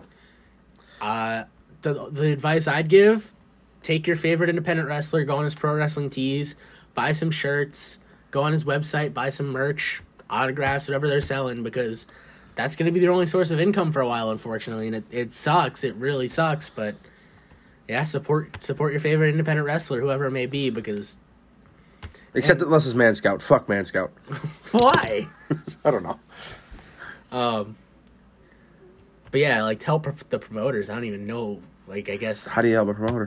The advice I'd give: take your favorite independent wrestler, go on his pro wrestling tees, buy some shirts, go on his website, buy some merch, autographs, whatever they're selling, because that's going to be their only source of income for a while, unfortunately. And it sucks. It really sucks. But yeah, support your favorite independent wrestler, whoever it may be, because Except unless it's Man Scout. Fuck Man Scout. why? I don't know. But yeah, like, help the promoters. I don't even know. Like, I guess. How do you help a promoter?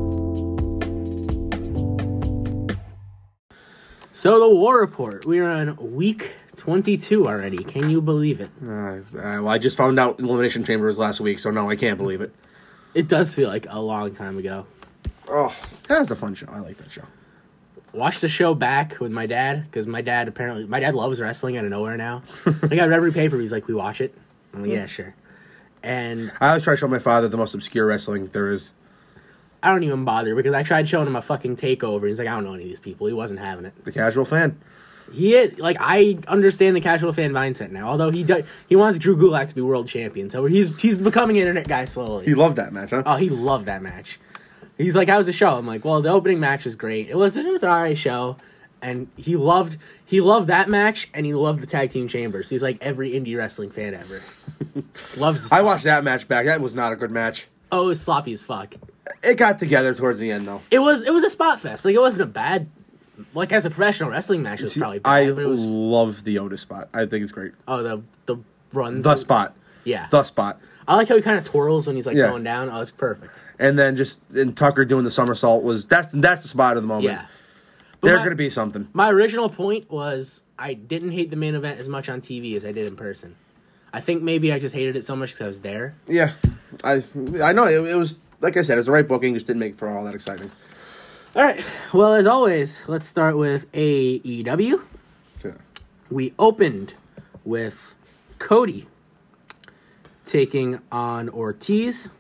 So the War Report. We are on week 22 already. Can you believe it? Well, I just found out Elimination Chamber was last week, so no, I can't believe it. It does feel like a long time ago. Oh, that was a fun show. I like that show. Watched the show back with my dad, because my dad loves wrestling out of nowhere now. Like, I read every paper. He's like, we watch it? I'm like, yeah, sure. And I always try to show my father the most obscure wrestling there is. I don't even bother because I tried showing him a fucking takeover. He's like, I don't know any of these people. He wasn't having it. The casual fan. He is, like, I understand the casual fan mindset now. Although he wants Drew Gulak to be world champion, so he's becoming an internet guy slowly. He loved that match, huh? Oh, he loved that match. He's like, how was the show? I'm like, well, the opening match was great. It was an alright show, and he loved that match, and he loved the tag team chambers. He's like every indie wrestling fan ever. Loves. I watched that match back. That was not a good match. Oh, it was sloppy as fuck. It got together towards the end, though. It was a spot fest. Like, it wasn't a bad. Like, as a professional wrestling match, it was probably bad. I but it was, love the Otis spot. I think it's great. oh, the run. The spot. Yeah. The spot. I like how he kind of twirls when he's like Yeah. going down. Oh, it's perfect. And then Tucker doing the somersault that's the spot of the moment. Yeah. But They're going to be something. My original point was I didn't hate the main event as much on TV as I did in person. I think maybe I just hated it so much because I was there. Yeah. I know. It was, like I said, it was the right booking. Just didn't make it for all that exciting. All right. Well, as always, let's start with AEW. Okay. We opened with Cody taking on Ortiz.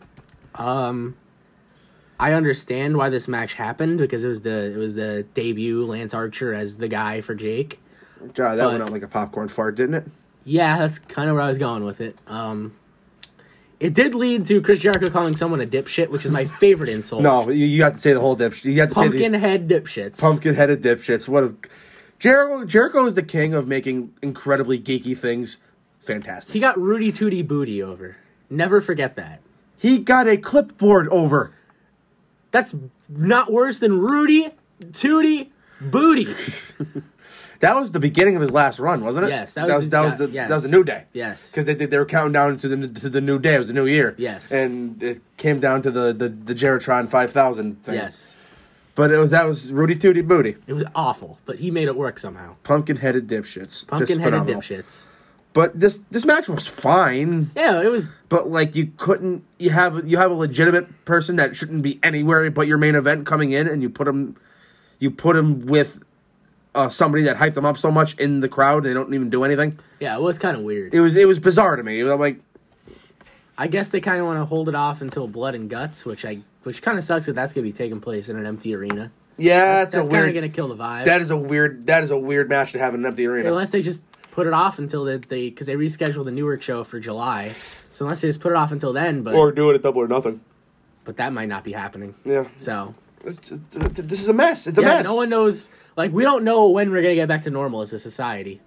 I understand why this match happened because it was the debut Lance Archer as the guy for Jake. God, that went out like a popcorn fart, didn't it? Yeah, that's kind of where I was going with it. It did lead to Chris Jericho calling someone a dipshit, which is my favorite insult. No, you have to say the whole dipshit. You have to say Pumpkin-head dipshits. pumpkin-headed dipshits. What a Jericho is the king of making incredibly geeky things fantastic. He got Rudy Tooty Booty over. Never forget that. He got a clipboard over. That's not worse than Rudy Tooty Booty. That was the beginning of his last run, wasn't it? Yes, that was the New Day. Yes, because they were counting down to the new day. It was the new year. Yes, and it came down to the Jeritron 5000 thing. Yes, but that was Rudy Tooty Booty. It was awful, but he made it work somehow. Pumpkin-headed dipshits. Pumpkin-headed dipshits. But this match was fine. Yeah, it was. But like you couldn't. You have a legitimate person that shouldn't be anywhere but your main event coming in, and you put him with somebody that hyped them up so much in the crowd they don't even do anything. Yeah, it was kind of weird. It was bizarre to me. I'm like, I guess they kind of want to hold it off until Blood and Guts, which kind of sucks that that's going to be taking place in an empty arena. Yeah, that's kind of going to kill the vibe. That is a weird match to have in an empty arena. Unless they just put it off until because they rescheduled the Newark show for July. So unless they just put it off until then, or do it at Double or Nothing. But that might not be happening. Yeah. So this is a mess. It's a mess. No one knows. Like, we don't know when we're going to get back to normal as a society.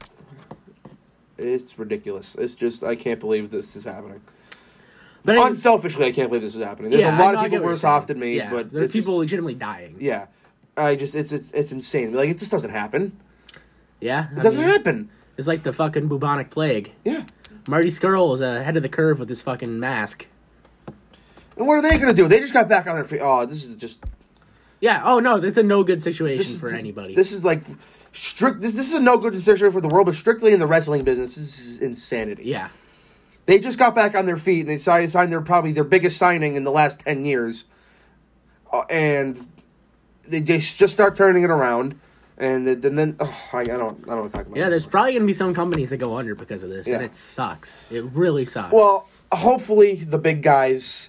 It's ridiculous. It's just, I can't believe this is happening. But unselfishly, I can't believe this is happening. There's a lot of people worse off than me, but there's people legitimately dying. Yeah, it's insane. Like, it just doesn't happen. Yeah, it doesn't happen. It's like the fucking bubonic plague. Yeah, Marty Scurll is ahead of the curve with his fucking mask. And what are they gonna do? They just got back on their feet. Oh, this is just. Yeah. Oh no, it's a no good situation for anybody. This is like strict. This is a no good situation for the world, but strictly in the wrestling business, this is insanity. Yeah. They just got back on their feet and they signed probably their biggest signing in the last 10 years, and they just start turning it around, and then I don't want to talk about. Yeah, there's probably gonna be some companies that go under because of this, and it sucks. It really sucks. Well, hopefully the big guys.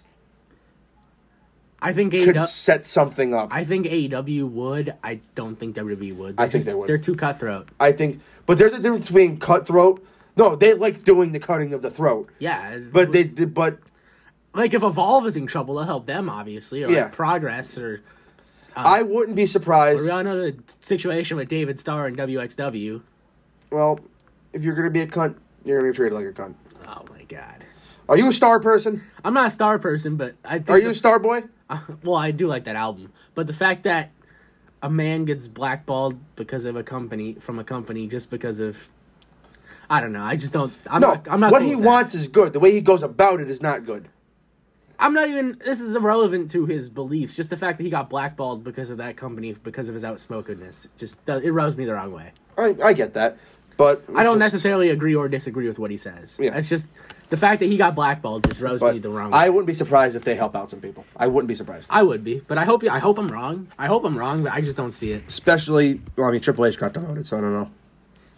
I think could set something up. I think AEW would. I don't think WWE would. I think they would. They're too cutthroat. I think, but there's a difference between cutthroat. No, they like doing the cutting of the throat. Yeah, but like if Evolve is in trouble, they'll help them obviously. Or like Progress or. I wouldn't be surprised. We all know the situation with David Starr and WXW. Well, if you're gonna be a cunt, you're gonna be treated like a cunt. Oh my god. Are you a Star person? I'm not a Star person, but I think. Are you a Star boy? Well, I do like that album, but the fact that a man gets blackballed because of from a company just because of, I don't know. I just don't. I'm not. What he wants is good. The way he goes about it is not good. I'm not even. This is irrelevant to his beliefs. Just the fact that he got blackballed because of that company because of his outspokenness. It rubs me the wrong way. I get that, but I don't necessarily agree or disagree with what he says. Yeah, it's just. The fact that he got blackballed just rubs me the wrong way. I wouldn't be surprised if they help out some people. I wouldn't be surprised. I would be, but I hope I'm wrong. I hope I'm wrong, but I just don't see it. Especially, Triple H got demoted, so I don't know.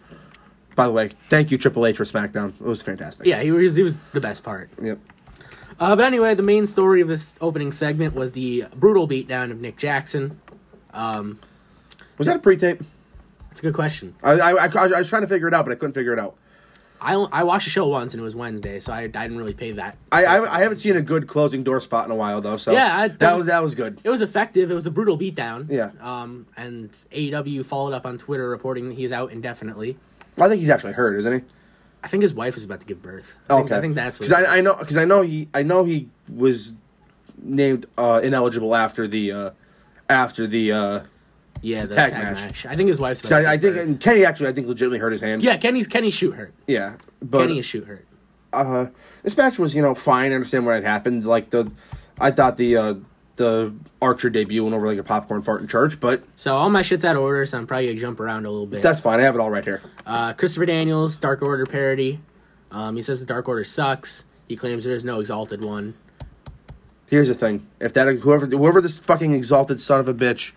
By the way, thank you, Triple H, for SmackDown. It was fantastic. Yeah, he was the best part. Yep. But anyway, the main story of this opening segment was the brutal beatdown of Nick Jackson. Was that a pre-tape? That's a good question. I was trying to figure it out, but I couldn't figure it out. I watched the show once, and it was Wednesday, so I didn't really pay that. I haven't seen a good closing door spot in a while, though, so yeah, that was good. It was effective. It was a brutal beatdown. Yeah. And AEW followed up on Twitter reporting that he's out indefinitely. Well, I think he's actually hurt, isn't he? I think his wife is about to give birth. I think that's what. Because I know he was named ineligible after the tag match. I think his wife's about to give birth. And Kenny actually legitimately hurt his hand. Yeah, Kenny's shoot hurt. Yeah, but Kenny is shoot hurt. This match was fine. I understand what had happened. I thought the Archer debut went over like a popcorn fart in church, but so all my shit's out of order, so I'm probably gonna jump around a little bit. That's fine. I have it all right here. Christopher Daniels, Dark Order parody. He says the Dark Order sucks. He claims there is no exalted one. Here's the thing: if whoever this fucking exalted son of a bitch,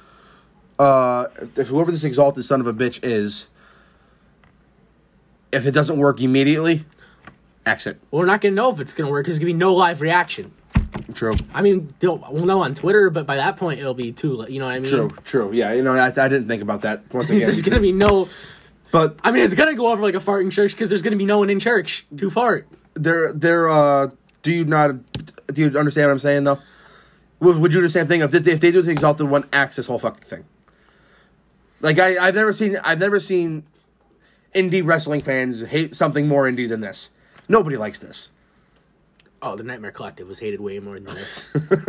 if whoever this exalted son of a bitch is, if it doesn't work immediately, exit. Well, we're not gonna know if it's gonna work because there's gonna be no live reaction. True. I mean, we'll know on Twitter, but by that point, it'll be too late. You know what I mean? True. Yeah, I didn't think about that once again. There's going to be no... But... I mean, it's going to go over like a fart in church because there's going to be no one in church to fart. Do you understand what I'm saying, though? Would you do the same thing if they do the Exalted One axe this whole fucking thing? Like, I've never seen indie wrestling fans hate something more indie than this. Nobody likes this. Oh, the Nightmare Collective was hated way more than this.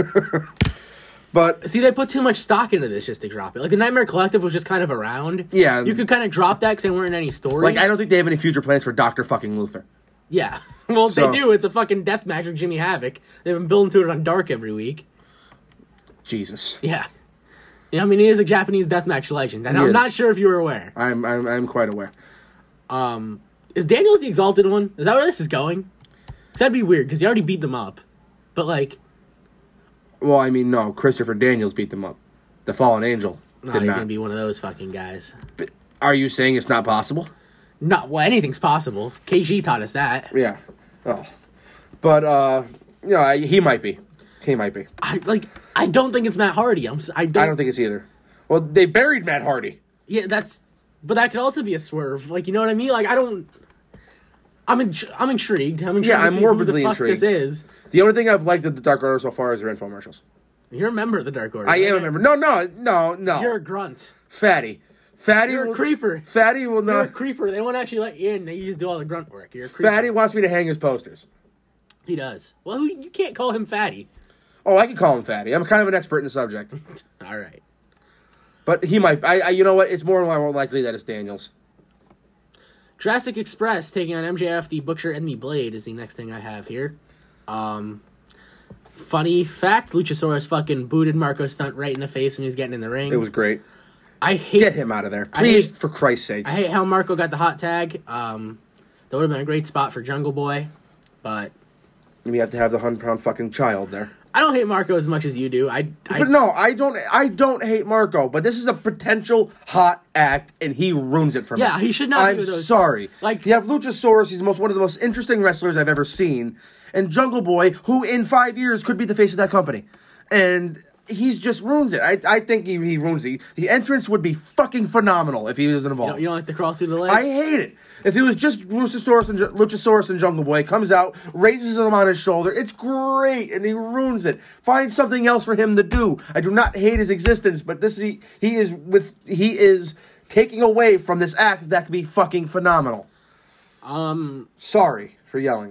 But see, they put too much stock into this just to drop it. Like, the Nightmare Collective was just kind of around. Yeah. You could kind of drop that because there weren't any stories. Like, I don't think they have any future plans for Dr. fucking Luther. Yeah. Well, if they do, it's a fucking death match with Jimmy Havoc. They've been building to it on Dark every week. Jesus. Yeah. I mean, he is a Japanese deathmatch legend, and I'm not sure if you were aware. I'm quite aware. Is Daniels the Exalted One? Is that where this is going? Because that'd be weird, because he already beat them up. But, like... Well, I mean, no. Christopher Daniels beat them up. The Fallen Angel did he's not. going to be one of those fucking guys. But are you saying it's not possible? No, well, anything's possible. KG taught us that. Yeah. Oh. But, he might be. He might be. I don't think it's Matt Hardy. I don't think it's either. Well, they buried Matt Hardy. Yeah, but that could also be a swerve. Like, you know what I mean? Like, I'm intrigued. I'm morbidly intrigued. This is. The only thing I've liked of the Dark Order so far is their infomercials. You're a member of the Dark Order. I am a member. No. You're a grunt. Fatty. You're a creeper. Fatty will not. You're a creeper. They won't actually let you in. You just do all the grunt work. You're a creeper. Fatty wants me to hang his posters. He does. Well, you can't call him Fatty. Oh, I can call him Fatty. I'm kind of an expert in the subject. All right. But he might. You know what? It's more likely that it's Daniels. Jurassic Express taking on MJF, the Butcher, and the Blade is the next thing I have here. Funny fact, Luchasaurus fucking booted Marco Stunt right in the face when he was getting in the ring. It was great. Get him out of there. Please, for Christ's sakes. I hate how Marco got the hot tag. That would have been a great spot for Jungle Boy, but... We have to have the 100-pound fucking child there. I don't hate Marco as much as you do. But no, I don't hate Marco, but this is a potential hot act, and he ruins it for me. Yeah, he should not I'm sorry. Like, you have Luchasaurus, he's one of the most interesting wrestlers I've ever seen, and Jungle Boy, who in 5 years could be the face of that company. And he's just ruins it. I think he ruins it. The entrance would be fucking phenomenal if he wasn't involved. You don't like to crawl through the legs? I hate it. If it was just Luchasaurus and Jungle Boy, comes out, raises him on his shoulder, it's great, and he ruins it. Find something else for him to do. I do not hate his existence, but he is taking away from this act that could be fucking phenomenal. Sorry for yelling.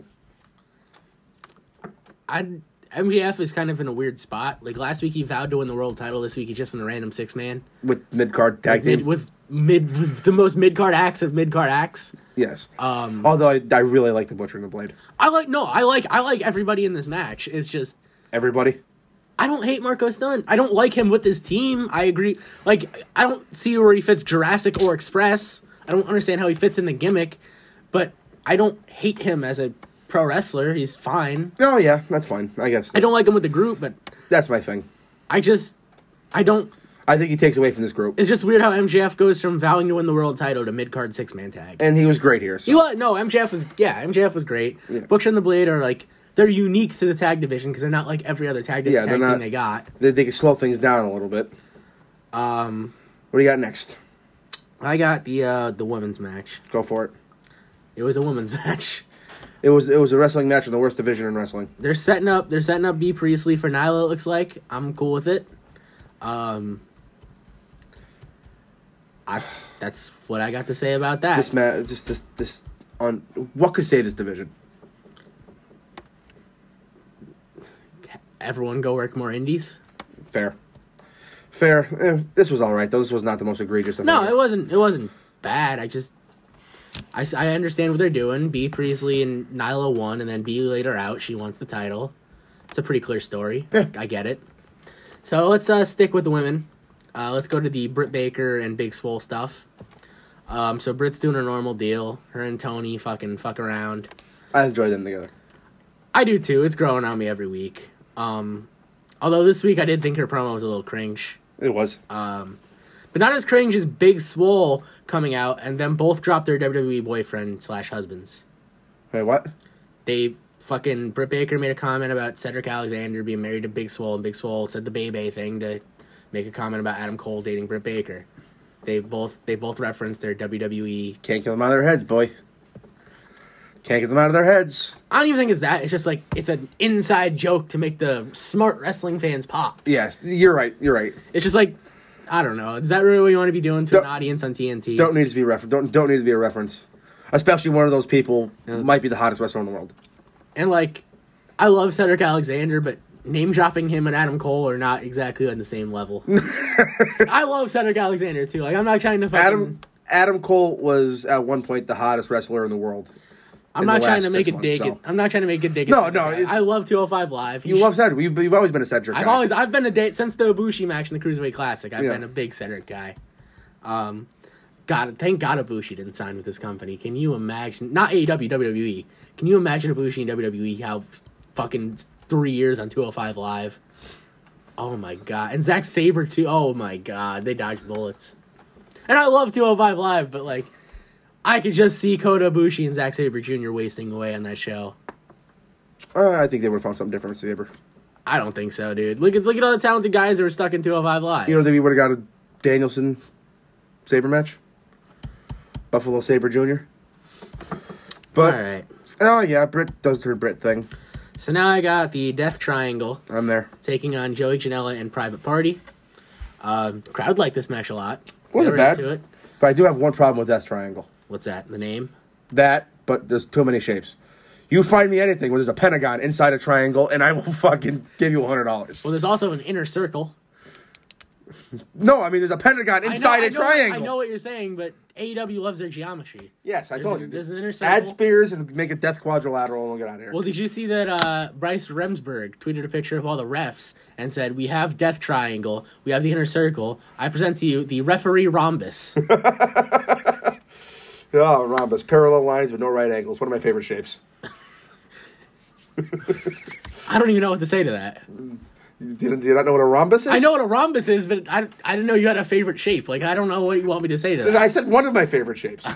MJF is kind of in a weird spot. Like, last week he vowed to win the world title. This week he's just in a random 6-man. With mid-card tag team? With the most mid-card acts of mid-card acts. Yes. Although I really like the Butcher and the Blade. I like everybody in this match. It's just... Everybody? I don't hate Marco Stunt. I don't like him with his team. I agree. Like, I don't see where he fits Jurassic or Express. I don't understand how he fits in the gimmick. But I don't hate him as a pro wrestler. He's fine. Oh, yeah. That's fine. I guess. I don't like him with the group, but... That's my thing. I don't... I think he takes away from this group. It's just weird how MJF goes from vowing to win the world title to mid-card 6-man tag. And he was great here. So. MJF was great. Yeah. Butcher and the Blade are, like, they're unique to the tag division because they're not like every other tag they're team not- they got. They can slow things down a little bit. What do you got next? I got the women's match. Go for it. It was a women's match. It was a wrestling match in the worst division in wrestling. They're setting up B Priestley for Nyla. It looks like I'm cool with it. That's what I got to say about that. This match, this on what could save this division? Everyone go work more indies. Fair. This was all right though. This was not the most egregious. No, it wasn't. It wasn't bad. I understand what they're doing. B Priestley and Nyla won, and then B laid her out. She wants the title. It's a pretty clear story. Yeah. I get it. So let's stick with the women. Let's go to the Britt Baker and Big Swole stuff. So Britt's doing a normal deal. Her and Tony fuck around. I enjoy them together. I do too. It's growing on me every week. Although this week I did think her promo was a little cringe. It was. But not as cringe as Big Swole coming out and then both dropped their WWE boyfriend/husbands. Wait, what? Britt Baker made a comment about Cedric Alexander being married to Big Swole, and Big Swole said the Bebe thing to make a comment about Adam Cole dating Britt Baker. They both referenced their WWE. Can't get them out of their heads, boy. Can't get them out of their heads. I don't even think it's that. It's just like it's an inside joke to make the smart wrestling fans pop. Yes, you're right. It's just like, I don't know. Is that really what you want to be doing to an audience on TNT? Don't need to be don't need to be a reference. Especially one of those people might be the hottest wrestler in the world. And like, I love Cedric Alexander, but name dropping him and Adam Cole are not exactly on the same level. I love Cedric Alexander too. Like, I'm not trying to fucking... Adam Cole was at one point the hottest wrestler in the world. I'm not trying to make a dig. I'm not trying to make a dig. No. I love 205 Live. You love Cedric. You've always been a Cedric guy. I've been a date since the Ibushi match in the Cruiserweight Classic. I've been a big Cedric guy. Thank God Ibushi didn't sign with this company. Can you imagine? Not AEW, WWE. Can you imagine Ibushi and WWE have fucking 3 years on 205 Live? Oh my God. And Zack Sabre too. Oh my God. They dodged bullets. And I love 205 Live, but like, I could just see Kota Ibushi and Zack Sabre Jr. wasting away on that show. I think they would have found something different with Sabre. I don't think so, dude. Look at all the talented guys who are stuck in 205 Live. You know, we would have got a Danielson Sabre match. Buffalo Sabre Jr. But, all right. Oh, yeah, Britt does her Britt thing. So now I got the Death Triangle. I'm there. Taking on Joey Janela and Private Party. Crowd liked this match a lot. Wasn't bad. But I do have one problem with Death Triangle. What's that? The name? That, but there's too many shapes. You find me anything where there's a pentagon inside a triangle, and I will fucking give you $100. Well, there's also an inner circle. No, I mean, there's a pentagon inside a triangle. I know what you're saying, but AEW loves their geometry. Yes, I told you. There's an inner circle. Add spears and make a death quadrilateral, and we'll get out of here. Well, did you see that Bryce Remsburg tweeted a picture of all the refs and said, "We have Death Triangle, we have the inner circle. I present to you the referee rhombus." Oh, rhombus. Parallel lines with no right angles. One of my favorite shapes. I don't even know what to say to that. Do you not know what a rhombus is? I know what a rhombus is, but I didn't know you had a favorite shape. Like, I don't know what you want me to say to that. I said one of my favorite shapes.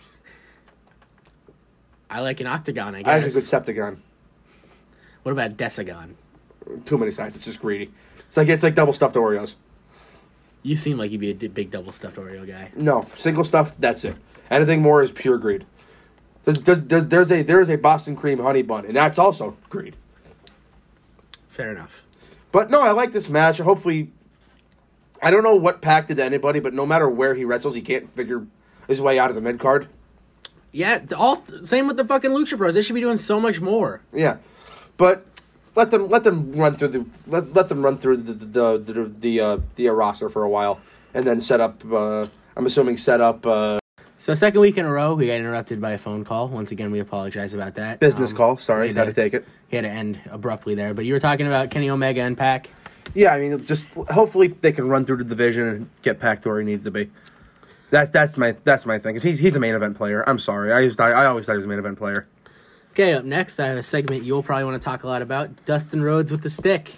I like an octagon, I guess. I like a good septagon. What about decagon? Too many sides. It's just greedy. It's like double stuffed Oreos. You seem like you'd be a big double stuffed Oreo guy. No, single stuffed. That's it. Anything more is pure greed. There's a Boston cream honey bun, and that's also greed. Fair enough. But no, I like this match. Hopefully, I don't know what Pac did to anybody, but no matter where he wrestles, he can't figure his way out of the mid card. Yeah, same with the fucking Lucha Bros. They should be doing so much more. Yeah, but let them run through the roster for a while, and then set up. I'm assuming set up. So second week in a row, we got interrupted by a phone call. Once again, we apologize about that. Business call. Sorry, had to take it. He had to end abruptly there. But you were talking about Kenny Omega and Pac. Yeah, I mean, just hopefully they can run through the division and get Pac to where he needs to be. That's my thing. Cause he's a main event player. I'm sorry. I always thought he was a main event player. Okay, up next, I have a segment you'll probably want to talk a lot about. Dustin Rhodes with the stick.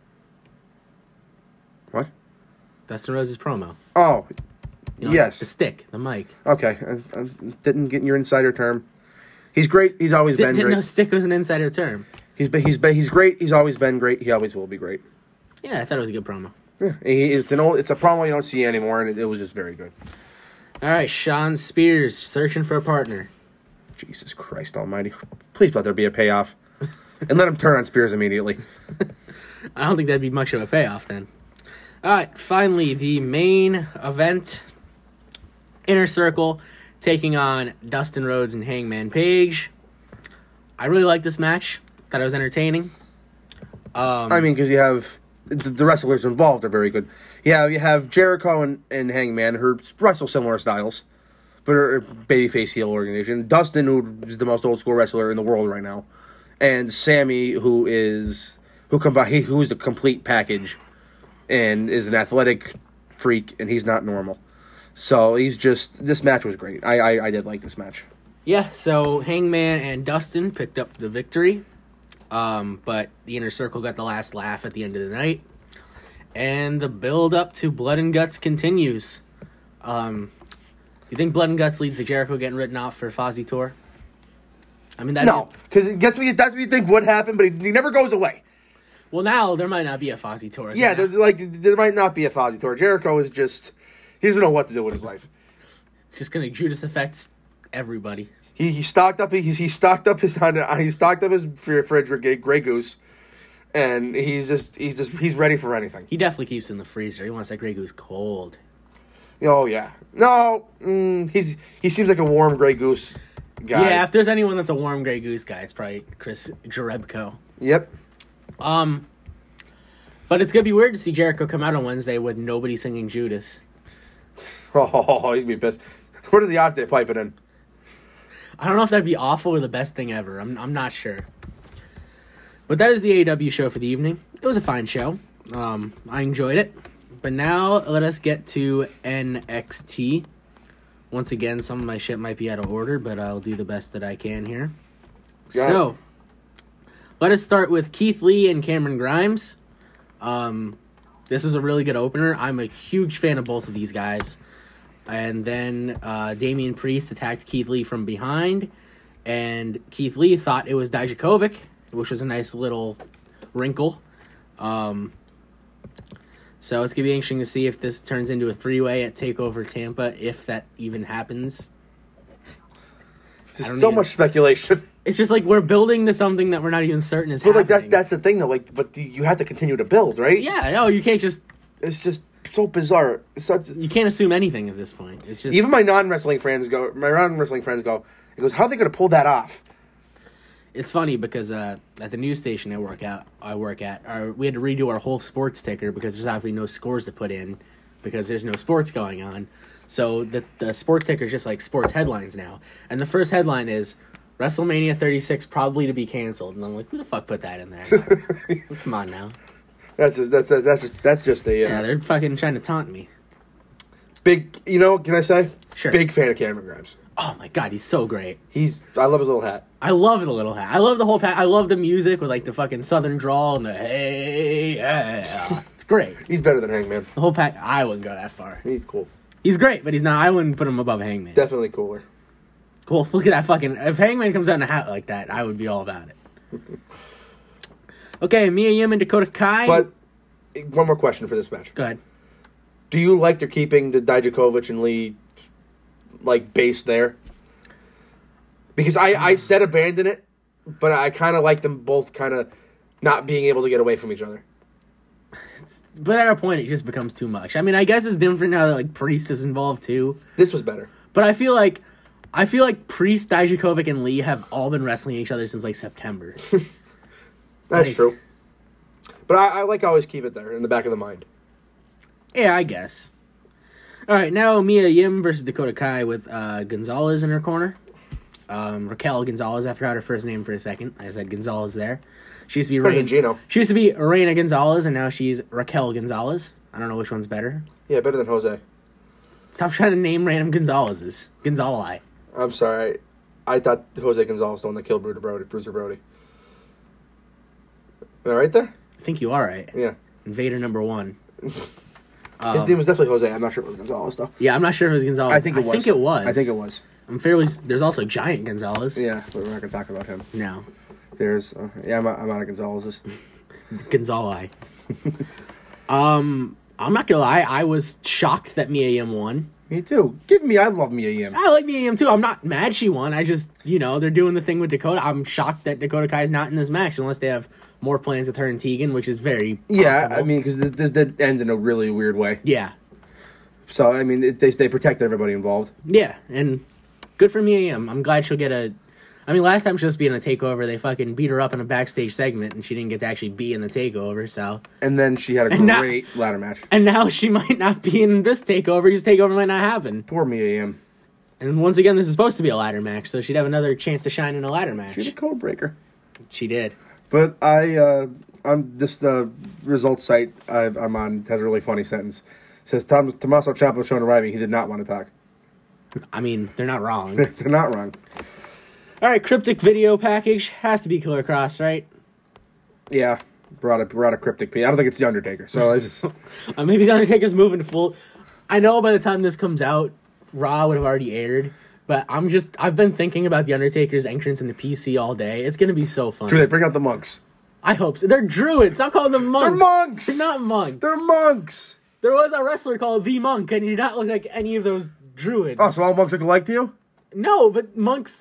What? Dustin Rhodes' promo. Oh, yes. The stick, the mic. Okay, I didn't get your insider term. He's great. He's always been great. Didn't know stick was an insider term. He's great. He's always been great. He always will be great. Yeah, I thought it was a good promo. Yeah, it's a promo you don't see anymore, and it was just very good. All right, Shawn Spears searching for a partner. Jesus Christ Almighty! Please let there be a payoff, and let him turn on Spears immediately. I don't think that'd be much of a payoff then. All right, finally the main event: Inner Circle taking on Dustin Rhodes and Hangman Page. I really like this match. Thought it was entertaining. I mean, because you have the wrestlers involved are very good. You have Jericho and Hangman who wrestle similar styles, but are babyface heel organization. Dustin, who is the most old school wrestler in the world right now, and Sammy, who's the complete package, and is an athletic freak, and he's not normal. So this match was great. I did like this match. Yeah, so Hangman and Dustin picked up the victory, but the Inner Circle got the last laugh at the end of the night, and the build-up to Blood and Guts continues. You think Blood and Guts leads to Jericho getting written off for Fozzy Tour? I mean, no, because that's what you think would happen, but he never goes away. Well, now there might not be a Fozzy Tour. Yeah, there might not be a Fozzy Tour. Jericho is just he doesn't know what to do with his life. It's just gonna Judas affect everybody. He stocked up he stocked up his fridge with Grey Goose, and he's ready for anything. He definitely keeps it in the freezer. He wants that Grey Goose cold. Oh yeah, no, he seems like a warm Grey Goose guy. Yeah, if there's anyone that's a warm Grey Goose guy, it's probably Chris Jerebko. Yep. But it's gonna be weird to see Jericho come out on Wednesday with nobody singing Judas. Oh, he'd be pissed. What are the odds they pipe it in? I don't know if that'd be awful or the best thing ever. I'm not sure. But that is the AEW show for the evening. It was a fine show. I enjoyed it. But now let us get to NXT. Once again, some of my shit might be out of order, but I'll do the best that I can here. Got So, let us start with Keith Lee and Cameron Grimes. This was a really good opener. I'm a huge fan of both of these guys. And then Damian Priest attacked Keith Lee from behind. And Keith Lee thought it was Dijakovic, which was a nice little wrinkle. So it's going to be interesting to see if this turns into a three-way at TakeOver Tampa, if that even happens. There's so much speculation. It's just like we're building to something that we're not even certain is happening. But that's the thing, though. But you have to continue to build, right? Yeah, no, you can't just... It's just so bizarre. You can't assume anything at this point. It's just... Even my non-wrestling friends go, it goes, how are they going to pull that off? It's funny because at the news station I work at, we had to redo our whole sports ticker because there's obviously no scores to put in because there's no sports going on. So the sports ticker is just like sports headlines now. And the first headline is WrestleMania 36 probably to be canceled. And I'm like, who the fuck put that in there? Come on now. That's just a... Yeah, they're fucking trying to taunt me. Big, can I say? Sure. Big fan of Cameron Grimes. Oh my god, he's so great. I love his little hat. I love the little hat. I love the whole pack. I love the music with like the fucking southern drawl and the hey, yeah. It's great. He's better than Hangman. The whole pack. I wouldn't go that far. He's cool. He's great, but he's not. I wouldn't put him above Hangman. Definitely cooler. Cool. Look at that fucking. If Hangman comes out in a hat like that, I would be all about it. Okay, Mia Yim and Dakota Kai. But one more question for this match. Go ahead. Do you like they're keeping the Dijakovic and Lee base there? Because I said abandon it, but I kind of like them both kind of not being able to get away from each other. But at a point, it just becomes too much. I mean, I guess it's different now that Priest is involved too. This was better. But I feel like Priest, Dijakovic, and Lee have all been wrestling each other since September. That's true. But I always keep it there in the back of the mind. Yeah, I guess. All right, now Mia Yim versus Dakota Kai with Gonzalez in her corner. Raquel Gonzalez. I forgot her first name for a second. I said Gonzalez there. She used to be Gino. She used to be Reina Gonzalez, and now she's Raquel Gonzalez. I don't know which one's better. Yeah, better than Jose. Stop trying to name random Gonzalez's. Gonzalez. I'm sorry. I thought Jose Gonzalez was the one that killed Bruiser Brody. Am I right there? I think you are right. Yeah. Invader number 1. His name was definitely Jose. I'm not sure it was Gonzalez, though. Yeah, I'm not sure if it was Gonzalez. I think it was. I think it was. There's also Giant Gonzalez. Yeah, but we're not going to talk about him. No. There's I'm out of Gonzalez's. Gonzalez. I'm not gonna lie, I was shocked that Mia Yim won. Me too. I love Mia Yim. I like Mia Yim too. I'm not mad she won. I just, they're doing the thing with Dakota. I'm shocked that Dakota Kai's not in this match unless they have more plans with her and Tegan, which is very Yeah, possible. I mean, because this did end in a really weird way. Yeah. So, I mean, they protect everybody involved. Yeah, and good for Mia Yim. I'm glad she'll get last time she was being in a takeover, they fucking beat her up in a backstage segment, and she didn't get to actually be in the takeover, so. And then she had a great ladder match. And now she might not be in this takeover, because takeover might not happen. Poor Mia Yim. And once again, this is supposed to be a ladder match, so she'd have another chance to shine in a ladder match. She's a code breaker. She did. But I'm this results site I'm on has a really funny sentence. It says Tommaso Ciampa shown arriving. He did not want to talk. I mean, they're not wrong. They're not wrong. All right, cryptic video package has to be Killer Cross, right? Yeah, brought a cryptic P. I don't think it's the Undertaker. So it's just maybe the Undertaker's moving full. I know by the time this comes out, Raw would have already aired. But I've been thinking about the Undertaker's entrance in the PC all day. It's gonna be so fun. True, they bring out the monks. I hope so. They're druids. Stop calling them monks. They're monks. They're not monks. They're monks. There was a wrestler called The Monk, and he did not look like any of those druids. Oh, so all monks look alike to you? No, but monks,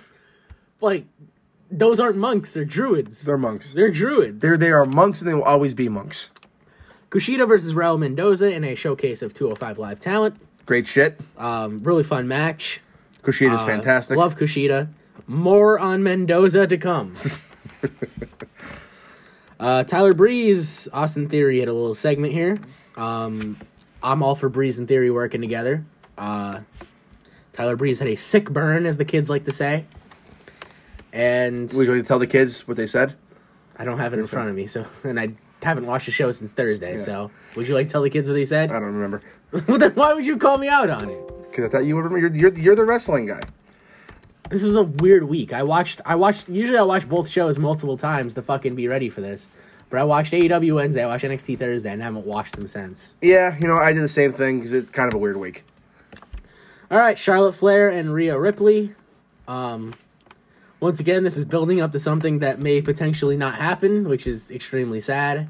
those aren't monks. They're druids. They're monks. They're druids. They are monks, and they will always be monks. Kushida versus Raul Mendoza in a showcase of 205 Live talent. Great shit. Really fun match. Kushida's fantastic. Love Kushida. More on Mendoza to come. Tyler Breeze, Austin Theory had a little segment here. I'm all for Breeze and Theory working together. Tyler Breeze had a sick burn, as the kids like to say. And We going to tell the kids what they said? I don't have it in front of me, and I haven't watched the show since Thursday, so would you like to tell the kids what they said? I don't remember. Well, then why would you call me out on it? Because I thought you would remember. You're the wrestling guy. This was a weird week. Usually I watch both shows multiple times to fucking be ready for this. But I watched AEW Wednesday, I watched NXT Thursday, and haven't watched them since. Yeah, I did the same thing because it's kind of a weird week. All right, Charlotte Flair and Rhea Ripley. Once again, this is building up to something that may potentially not happen, which is extremely sad.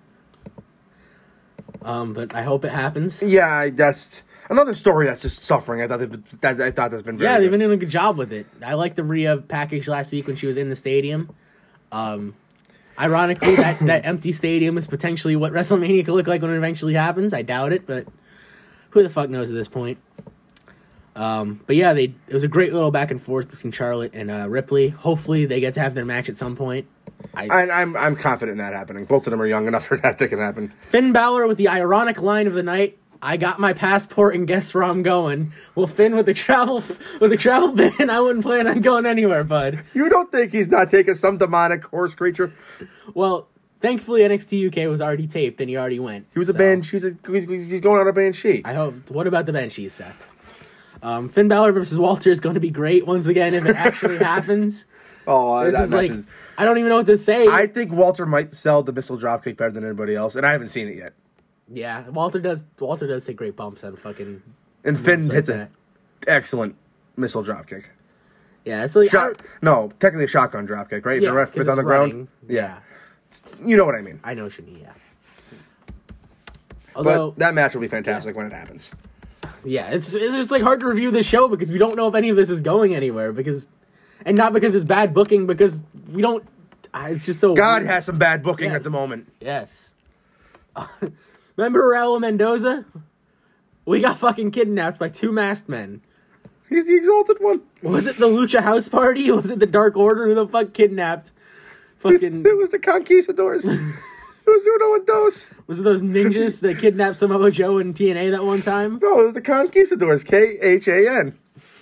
But I hope it happens. Yeah, that's another story that's just suffering. I thought that's been very they've good. been doing a good job with it. I liked the Rhea package last week when she was in the stadium. Ironically, that empty stadium is potentially what WrestleMania could look like when it eventually happens. I doubt it, but who the fuck knows at this point? But yeah, it was a great little back and forth between Charlotte and Ripley. Hopefully, they get to have their match at some point. I'm confident in that happening. Both of them are young enough for that can happen. Finn Balor with the ironic line of the night: "I got my passport and guess where I'm going." Well, Finn with the travel ban, I wouldn't plan on going anywhere, bud. You don't think he's not taking some demonic horse creature? Well, thankfully NXT UK was already taped and he already went. He was a banshee. He's going on a banshee. I hope. What about the Banshees, Seth? Finn Balor versus Walter is going to be great once again if it actually happens. Oh, this that is match like, I don't even know what to say. I think Walter might sell the missile dropkick better than anybody else, and I haven't seen it yet. Yeah, Walter does take great bumps on fucking. And Finn like hits that. an excellent missile dropkick. Yeah, it's like No, technically a shotgun dropkick, right? If the ref is on the ground. Yeah. You know what I mean. I know what you mean. Yeah. Although but that match will be fantastic when it happens. Yeah, it's just like hard to review this show because we don't know if any of this is going anywhere and not because it's bad booking, because we don't. It's just so. God weird. has some bad booking at the moment. Yes. Remember Raul Mendoza? We got fucking kidnapped by two masked men. He's the exalted one. Was it the Lucha House Party? Was it the Dark Order? Who the fuck kidnapped? Fucking. It was the Conquistadors. It was Uno and Dos. Was it those ninjas that kidnapped Samoa Joe and TNA that one time? No, it was the Conquistadors. KHAN.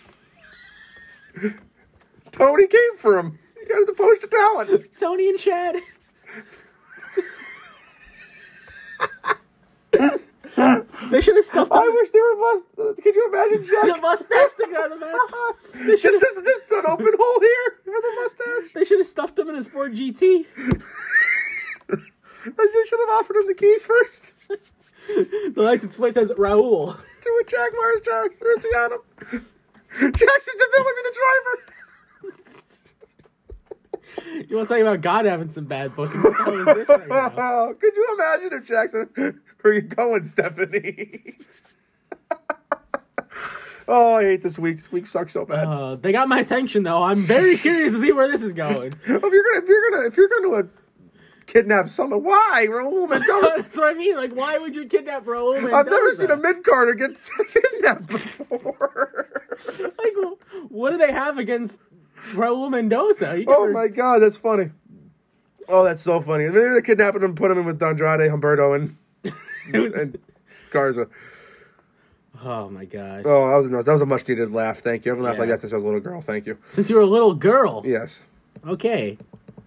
Tony came for him. He got the poster talent. Tony and Chad. They should have stuffed him. I wish they were Could you imagine Jack? The mustache sticking out of the mouth. Just an open hole here for the mustache. They should have stuffed him in his Ford GT. They should have offered him the keys first. The license plate says Raul. To a Jaguars jersey on him. Jackson DeVille would be the driver. You want to talk about God having some bad booking? What the hell is this right now? Could you imagine if Jackson... Where you going, Stephanie? Oh, I hate this week. This week sucks so bad. They got my attention though. I'm very curious to see where this is going. If you're gonna kidnap someone, why Raul Mendoza? That's what I mean. Like, why would you kidnap Raul Mendoza? I've never seen a mid-carder get kidnapped before. Like, what do they have against Raul Mendoza? Oh my God, that's funny. Oh, that's so funny. Maybe they're kidnapping him, put him in with Andrade, Humberto, and Garza. Oh my God. Oh, that was a much needed laugh. Thank you. I haven't laughed like Yeah. that since I was a little girl. Thank you. Since you were a little girl. Yes. Okay.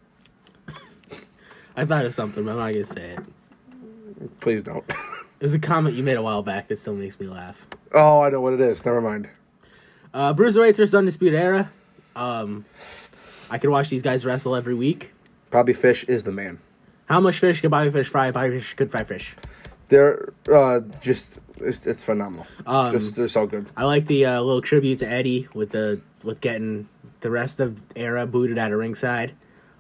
I thought of something, but I'm not gonna say it. Please don't. It was a comment you made a while back that still makes me laugh. Oh, I know what it is. Never mind. Bruiserweights versus Undisputed Era. I could watch these guys wrestle every week. Bobby Fish is the man. How much fish could Bobby Fish fry? Bobby Fish could fry fish. They're it's phenomenal. They're so good. I like the little tribute to Eddie with getting the rest of Era booted out of ringside.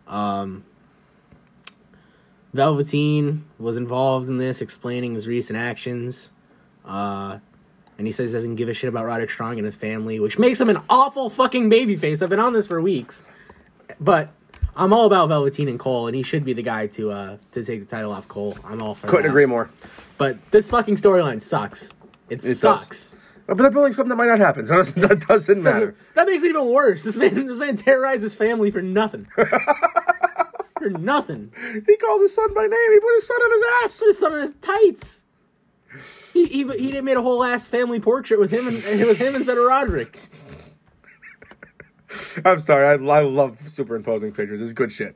Velveteen was involved in this, explaining his recent actions. And he says he doesn't give a shit about Roderick Strong and his family, which makes him an awful fucking babyface. I've been on this for weeks. But I'm all about Velveteen and Cole, and he should be the guy to take the title off Cole. I'm all for that. Couldn't agree more. But this fucking storyline sucks. It sucks. But they're building something that might not happen, so that doesn't matter. That makes it even worse. This man terrorized his family for nothing. For nothing. He called his son by name. He put his son on his ass. Put his son in his tights. He made a whole ass family portrait with him and instead of Roderick. I'm sorry. I love superimposing pictures. It's good shit.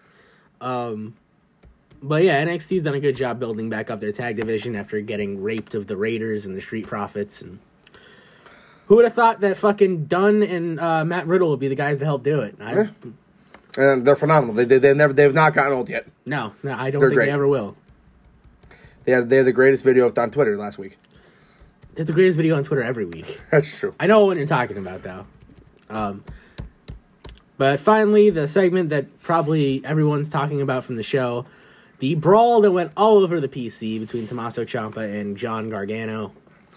But yeah, NXT's done a good job building back up their tag division after getting raped of the Raiders and the Street Profits. And who would have thought that fucking Dunn and Matt Riddle would be the guys to help do it? And they're phenomenal. They've not gotten old yet. No, I don't They're think great. they ever will. They had the greatest video on Twitter last week. That's the greatest video on Twitter every week. That's true. I know what you're talking about, though. But finally, the segment that probably everyone's talking about from the show, the brawl that went all over the PC between Tommaso Ciampa and John Gargano.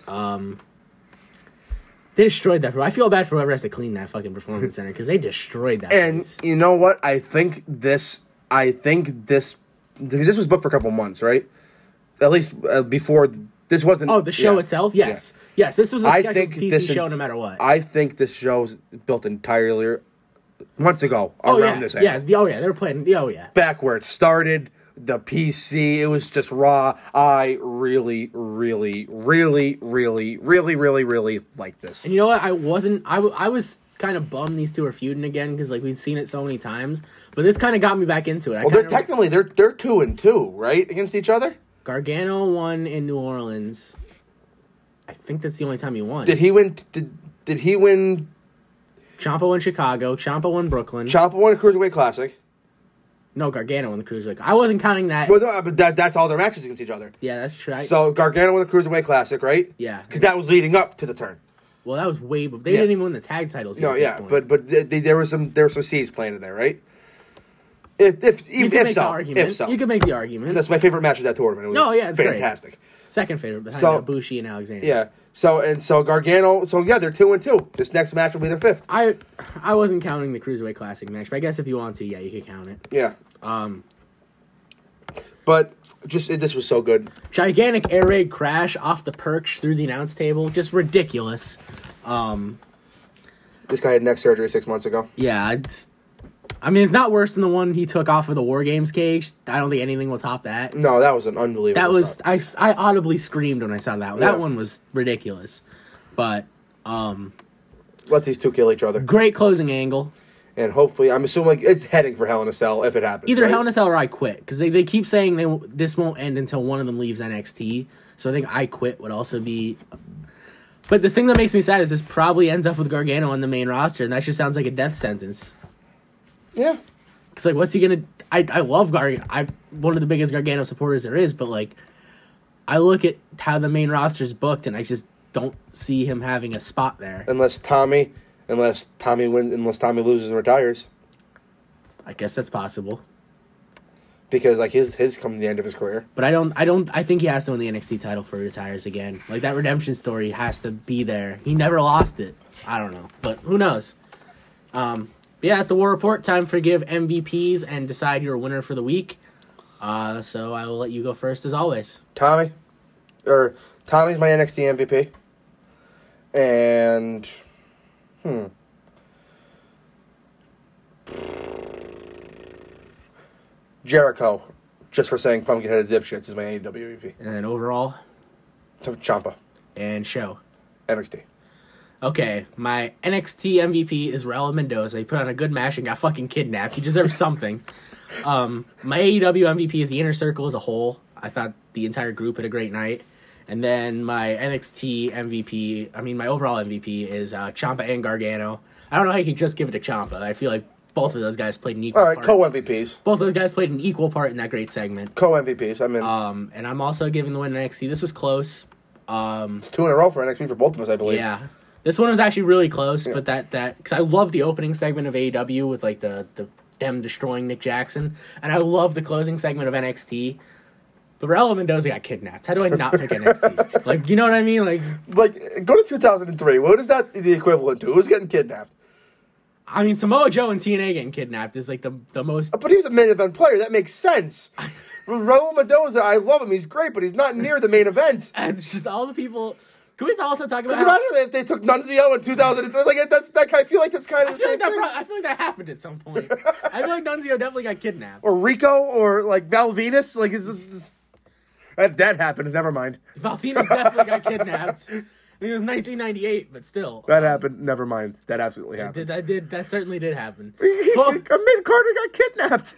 They destroyed that. I feel bad for whoever has to clean that fucking performance center because they destroyed that. And place. you know what? I think this because this was booked for a couple months, right? At least before this wasn't. Oh, the show itself? Yes. Yeah. Yes, this was a scheduled PC show no matter what. I think this show's built entirely months ago around this angle. Yeah, they were playing. Oh, yeah. Back where it started, the PC, it was just raw. I really, really, really, really, really, really, really like this. And you know what? I was kind of bummed these two are feuding again because like we'd seen it so many times. But this kind of got me back into it. Well, they're 2-2, right, against each other. Gargano won in New Orleans. I think that's the only time he won. Did he win? Did he win? Ciampa won Chicago. Ciampa won Brooklyn. Ciampa won a Cruiserweight Classic. No, Gargano won the Cruiserweight. I wasn't counting that. Well, no, but that's all their matches against each other. Yeah, that's true. So Gargano won the Cruiserweight Classic, right? Yeah. Because that was leading up to the turn. Well, that was way before. They didn't even win the tag titles. No, at this point. but there were some seeds planted there, right? If you can make so, the argument. if so, You can make the argument. that's my favorite match of that tournament. It was it's fantastic. Great. Second favorite behind Ibushi and Alexander. Yeah. So Gargano. So yeah, they're 2-2. This next match will be their fifth. I wasn't counting the Cruiserweight Classic match, but I guess if you want to, yeah, you could count it. Yeah. But this was so good. Gigantic air raid crash off the perch through the announce table, just ridiculous. This guy had neck surgery 6 months ago. Yeah, it's not worse than the one he took off of the War Games cage. I don't think anything will top that. No, that was an unbelievable. That was stuff. I audibly screamed when I saw that. Yeah. That one was ridiculous. But let these two kill each other. Great closing angle. And hopefully, I'm assuming it's heading for Hell in a Cell if it happens. Either right? Hell in a Cell or I Quit, because they keep saying this won't end until one of them leaves NXT. So I think I Quit would also be. But the thing that makes me sad is this probably ends up with Gargano on the main roster, and that just sounds like a death sentence. Yeah. Because like, what's he gonna? I love Gargano. I'm one of the biggest Gargano supporters there is, but like, I look at how the main roster's booked, and I just don't see him having a spot there. Unless Tommy loses and retires. I guess that's possible. Because like his come to the end of his career. But I think he has to win the NXT title before he retires again. Like, that redemption story has to be there. He never lost it. I don't know, but who knows? Yeah, it's the War Report. Time for give MVPs and decide your winner for the week. So I will let you go first as always. Tommy's my NXT MVP. And Jericho, just for saying pumpkin-headed dipshits, is my AEW MVP. And then overall? Ciampa. And show. NXT. Okay, my NXT MVP is Raul Mendoza. He put on a good match and got fucking kidnapped. He deserves something. My AEW MVP is the Inner Circle as a whole. I thought the entire group had a great night. And then my NXT MVP, my overall MVP is Ciampa and Gargano. I don't know how you can just give it to Ciampa. I feel like both of those guys played an equal part. All right, co-MVPs. Both of those guys played an equal part in that great segment. Co-MVPs, I'm in. And I'm also giving the win to NXT. This was close. It's 2 in a row for NXT for both of us, I believe. Yeah. This one was actually really close, but that because I love the opening segment of AEW with like the them destroying Nick Jackson, and I love the closing segment of NXT. But Raul Mendoza got kidnapped. How do I not pick NXT? Like, you know what I mean? Like go to 2003. What is that the equivalent to? Who's getting kidnapped? I mean, Samoa Joe and TNA getting kidnapped is like the most. But he's a main event player. That makes sense. Raul Mendoza, I love him. He's great, but he's not near the main event. And it's just all the people. Can we also talk about? Imagine if they took Nunzio in 2003. Like I feel like that's kind of the same thing. I feel like that happened at some point. I feel like Nunzio definitely got kidnapped. Or Rico, or like Val Venus. Like that happened. Never mind. Val Venus definitely got kidnapped. I mean, it was 1998, but still. That happened. Never mind. That absolutely happened. That certainly did happen. Mid Carter got kidnapped.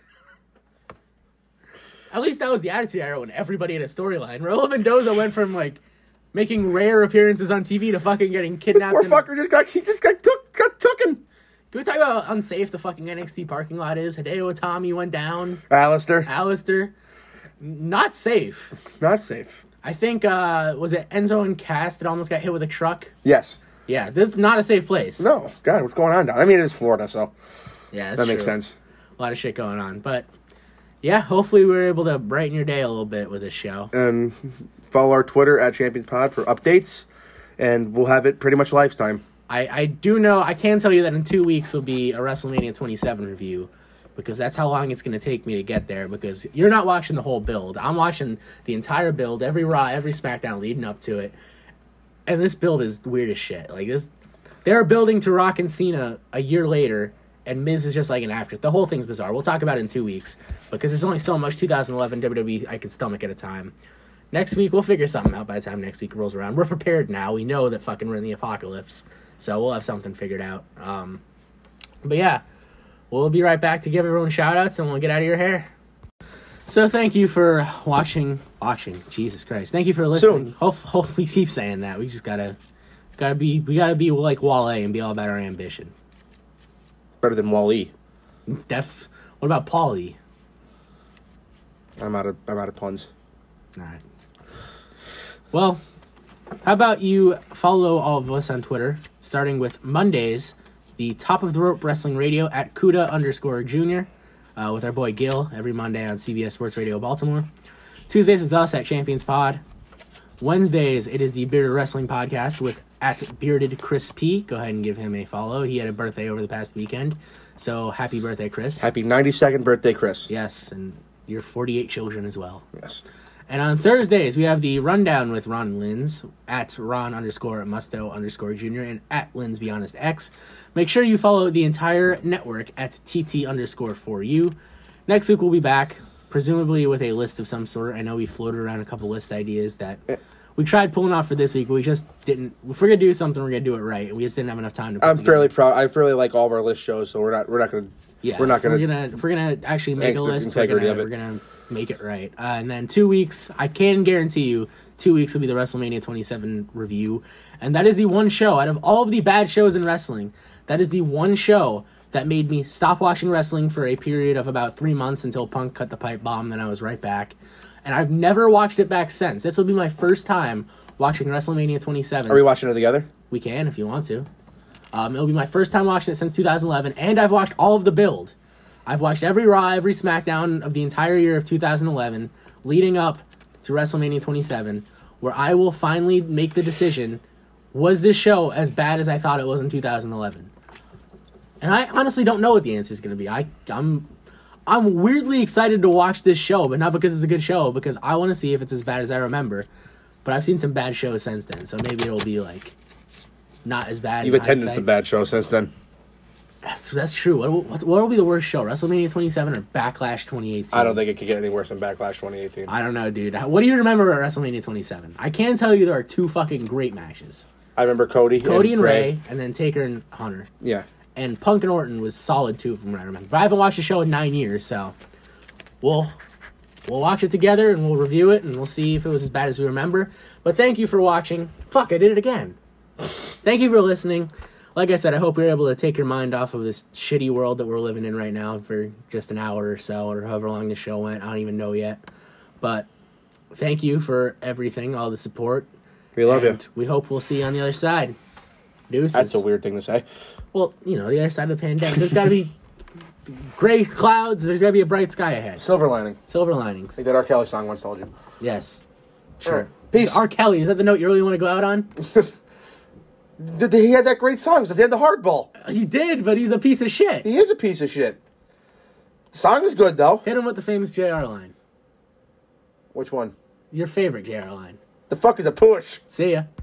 At least that was the Attitude Era when everybody had a storyline. Raul Mendoza went from like making rare appearances on TV to fucking getting kidnapped. This poor fucker got tooken. Can we talk about how unsafe the fucking NXT parking lot is? Hideo Itami went down. Alistair. Not safe. It's not safe. I think, was it Enzo and Cass that almost got hit with a truck? Yes. Yeah, that's not a safe place. No. God, what's going on down? I mean, it is Florida, so. Yeah, that makes sense. A lot of shit going on. But, yeah, hopefully we were able to brighten your day a little bit with this show. And follow our Twitter at ChampionsPod for updates, and we'll have it pretty much lifetime. I do know, I can tell you that in 2 weeks will be a WrestleMania 27 review, because that's how long it's going to take me to get there, because you're not watching the whole build. I'm watching the entire build, every Raw, every SmackDown leading up to it. And this build is weird as shit. Like, they're building to Rock and Cena a year later, and Miz is just like an after. The whole thing's bizarre. We'll talk about it in 2 weeks, because there's only so much 2011 WWE I can stomach at a time. Next week, we'll figure something out by the time next week rolls around. We're prepared now. We know that fucking we're in the apocalypse, so we'll have something figured out. But yeah, we'll be right back to give everyone shout-outs, and we'll get out of your hair. So thank you for watching. Jesus Christ. Thank you for listening. Hopefully keep saying that. We just gotta be like Wale and be all about our ambition. Better than Wall-E. What about Paulie? I'm out of puns. All right. Well, how about you follow all of us on Twitter, starting with Mondays, the Top of the Rope Wrestling Radio at Cuda_Jr. With our boy Gil every Monday on CBS Sports Radio Baltimore. Tuesdays is us at Champions Pod. Wednesdays, it is the Bearded Wrestling Podcast with at Bearded Chris P. Go ahead and give him a follow. He had a birthday over the past weekend, so happy birthday, Chris. Happy 92nd birthday, Chris. Yes, and your 48 children as well. Yes. And on Thursdays, we have the Rundown with Ron Lins at Ron_Musto_Jr. and at Lins Be Honest X. Make sure you follow the entire network at TT_4U. Next week, we'll be back, presumably with a list of some sort. I know we floated around a couple list ideas that we tried pulling off for this week, but we just didn't. If we're going to do something, we're going to do it right. And we just didn't have enough time to put I'm fairly proud. I really like all of our list shows, so we're not going to. Yeah, we're not going to. If we're gonna actually make a list, we're gonna make it right. And then 2 weeks, I can guarantee you, 2 weeks will be the WrestleMania 27 review, and that is the one show out of all of the bad shows in wrestling. That is the one show that made me stop watching wrestling for a period of about 3 months until Punk cut the pipe bomb. Then I was right back, and I've never watched it back since. This will be my first time watching WrestleMania 27. Are we watching it together? We can if you want to. It'll be my first time watching it since 2011, and I've watched all of the build. I've watched every Raw, every SmackDown of the entire year of 2011, leading up to WrestleMania 27, where I will finally make the decision, was this show as bad as I thought it was in 2011? And I honestly don't know what the answer is going to be. I'm weirdly excited to watch this show, but not because it's a good show, because I want to see if it's as bad as I remember. But I've seen some bad shows since then, so maybe it'll be, like, not as bad. You've attended some bad shows since then. That's true. What will be the worst show? WrestleMania 27 or Backlash 2018? I don't think it could get any worse than Backlash 2018. I don't know, dude. What do you remember about WrestleMania 27? I can tell you there are two fucking great matches. I remember Cody and Ray, and then Taker and Hunter. Yeah. And Punk and Orton was solid too, from what I remember. But I haven't watched the show in 9 years, so we'll watch it together and we'll review it and we'll see if it was as bad as we remember. But thank you for watching. Fuck, I did it again. Thank you for listening. Like I said, I hope you're able to take your mind off of this shitty world that we're living in right now for just an hour or so, or however long the show went. I don't even know yet. But thank you for everything, all the support. We love you. We hope we'll see you on the other side. Deuces. That's a weird thing to say. Well, you know, the other side of the pandemic. There's got to be gray clouds. There's got to be a bright sky ahead. Silver lining. Silver linings. Like that R. Kelly song once told you. Yes. Sure. Right. Peace. R. Kelly, is that the note you really want to go out on? He had that great song. He had the hardball. He did, but he's a piece of shit. He is a piece of shit. The song is good, though. Hit him with the famous JR line. Which one? Your favorite JR line. The fuck is a push? See ya.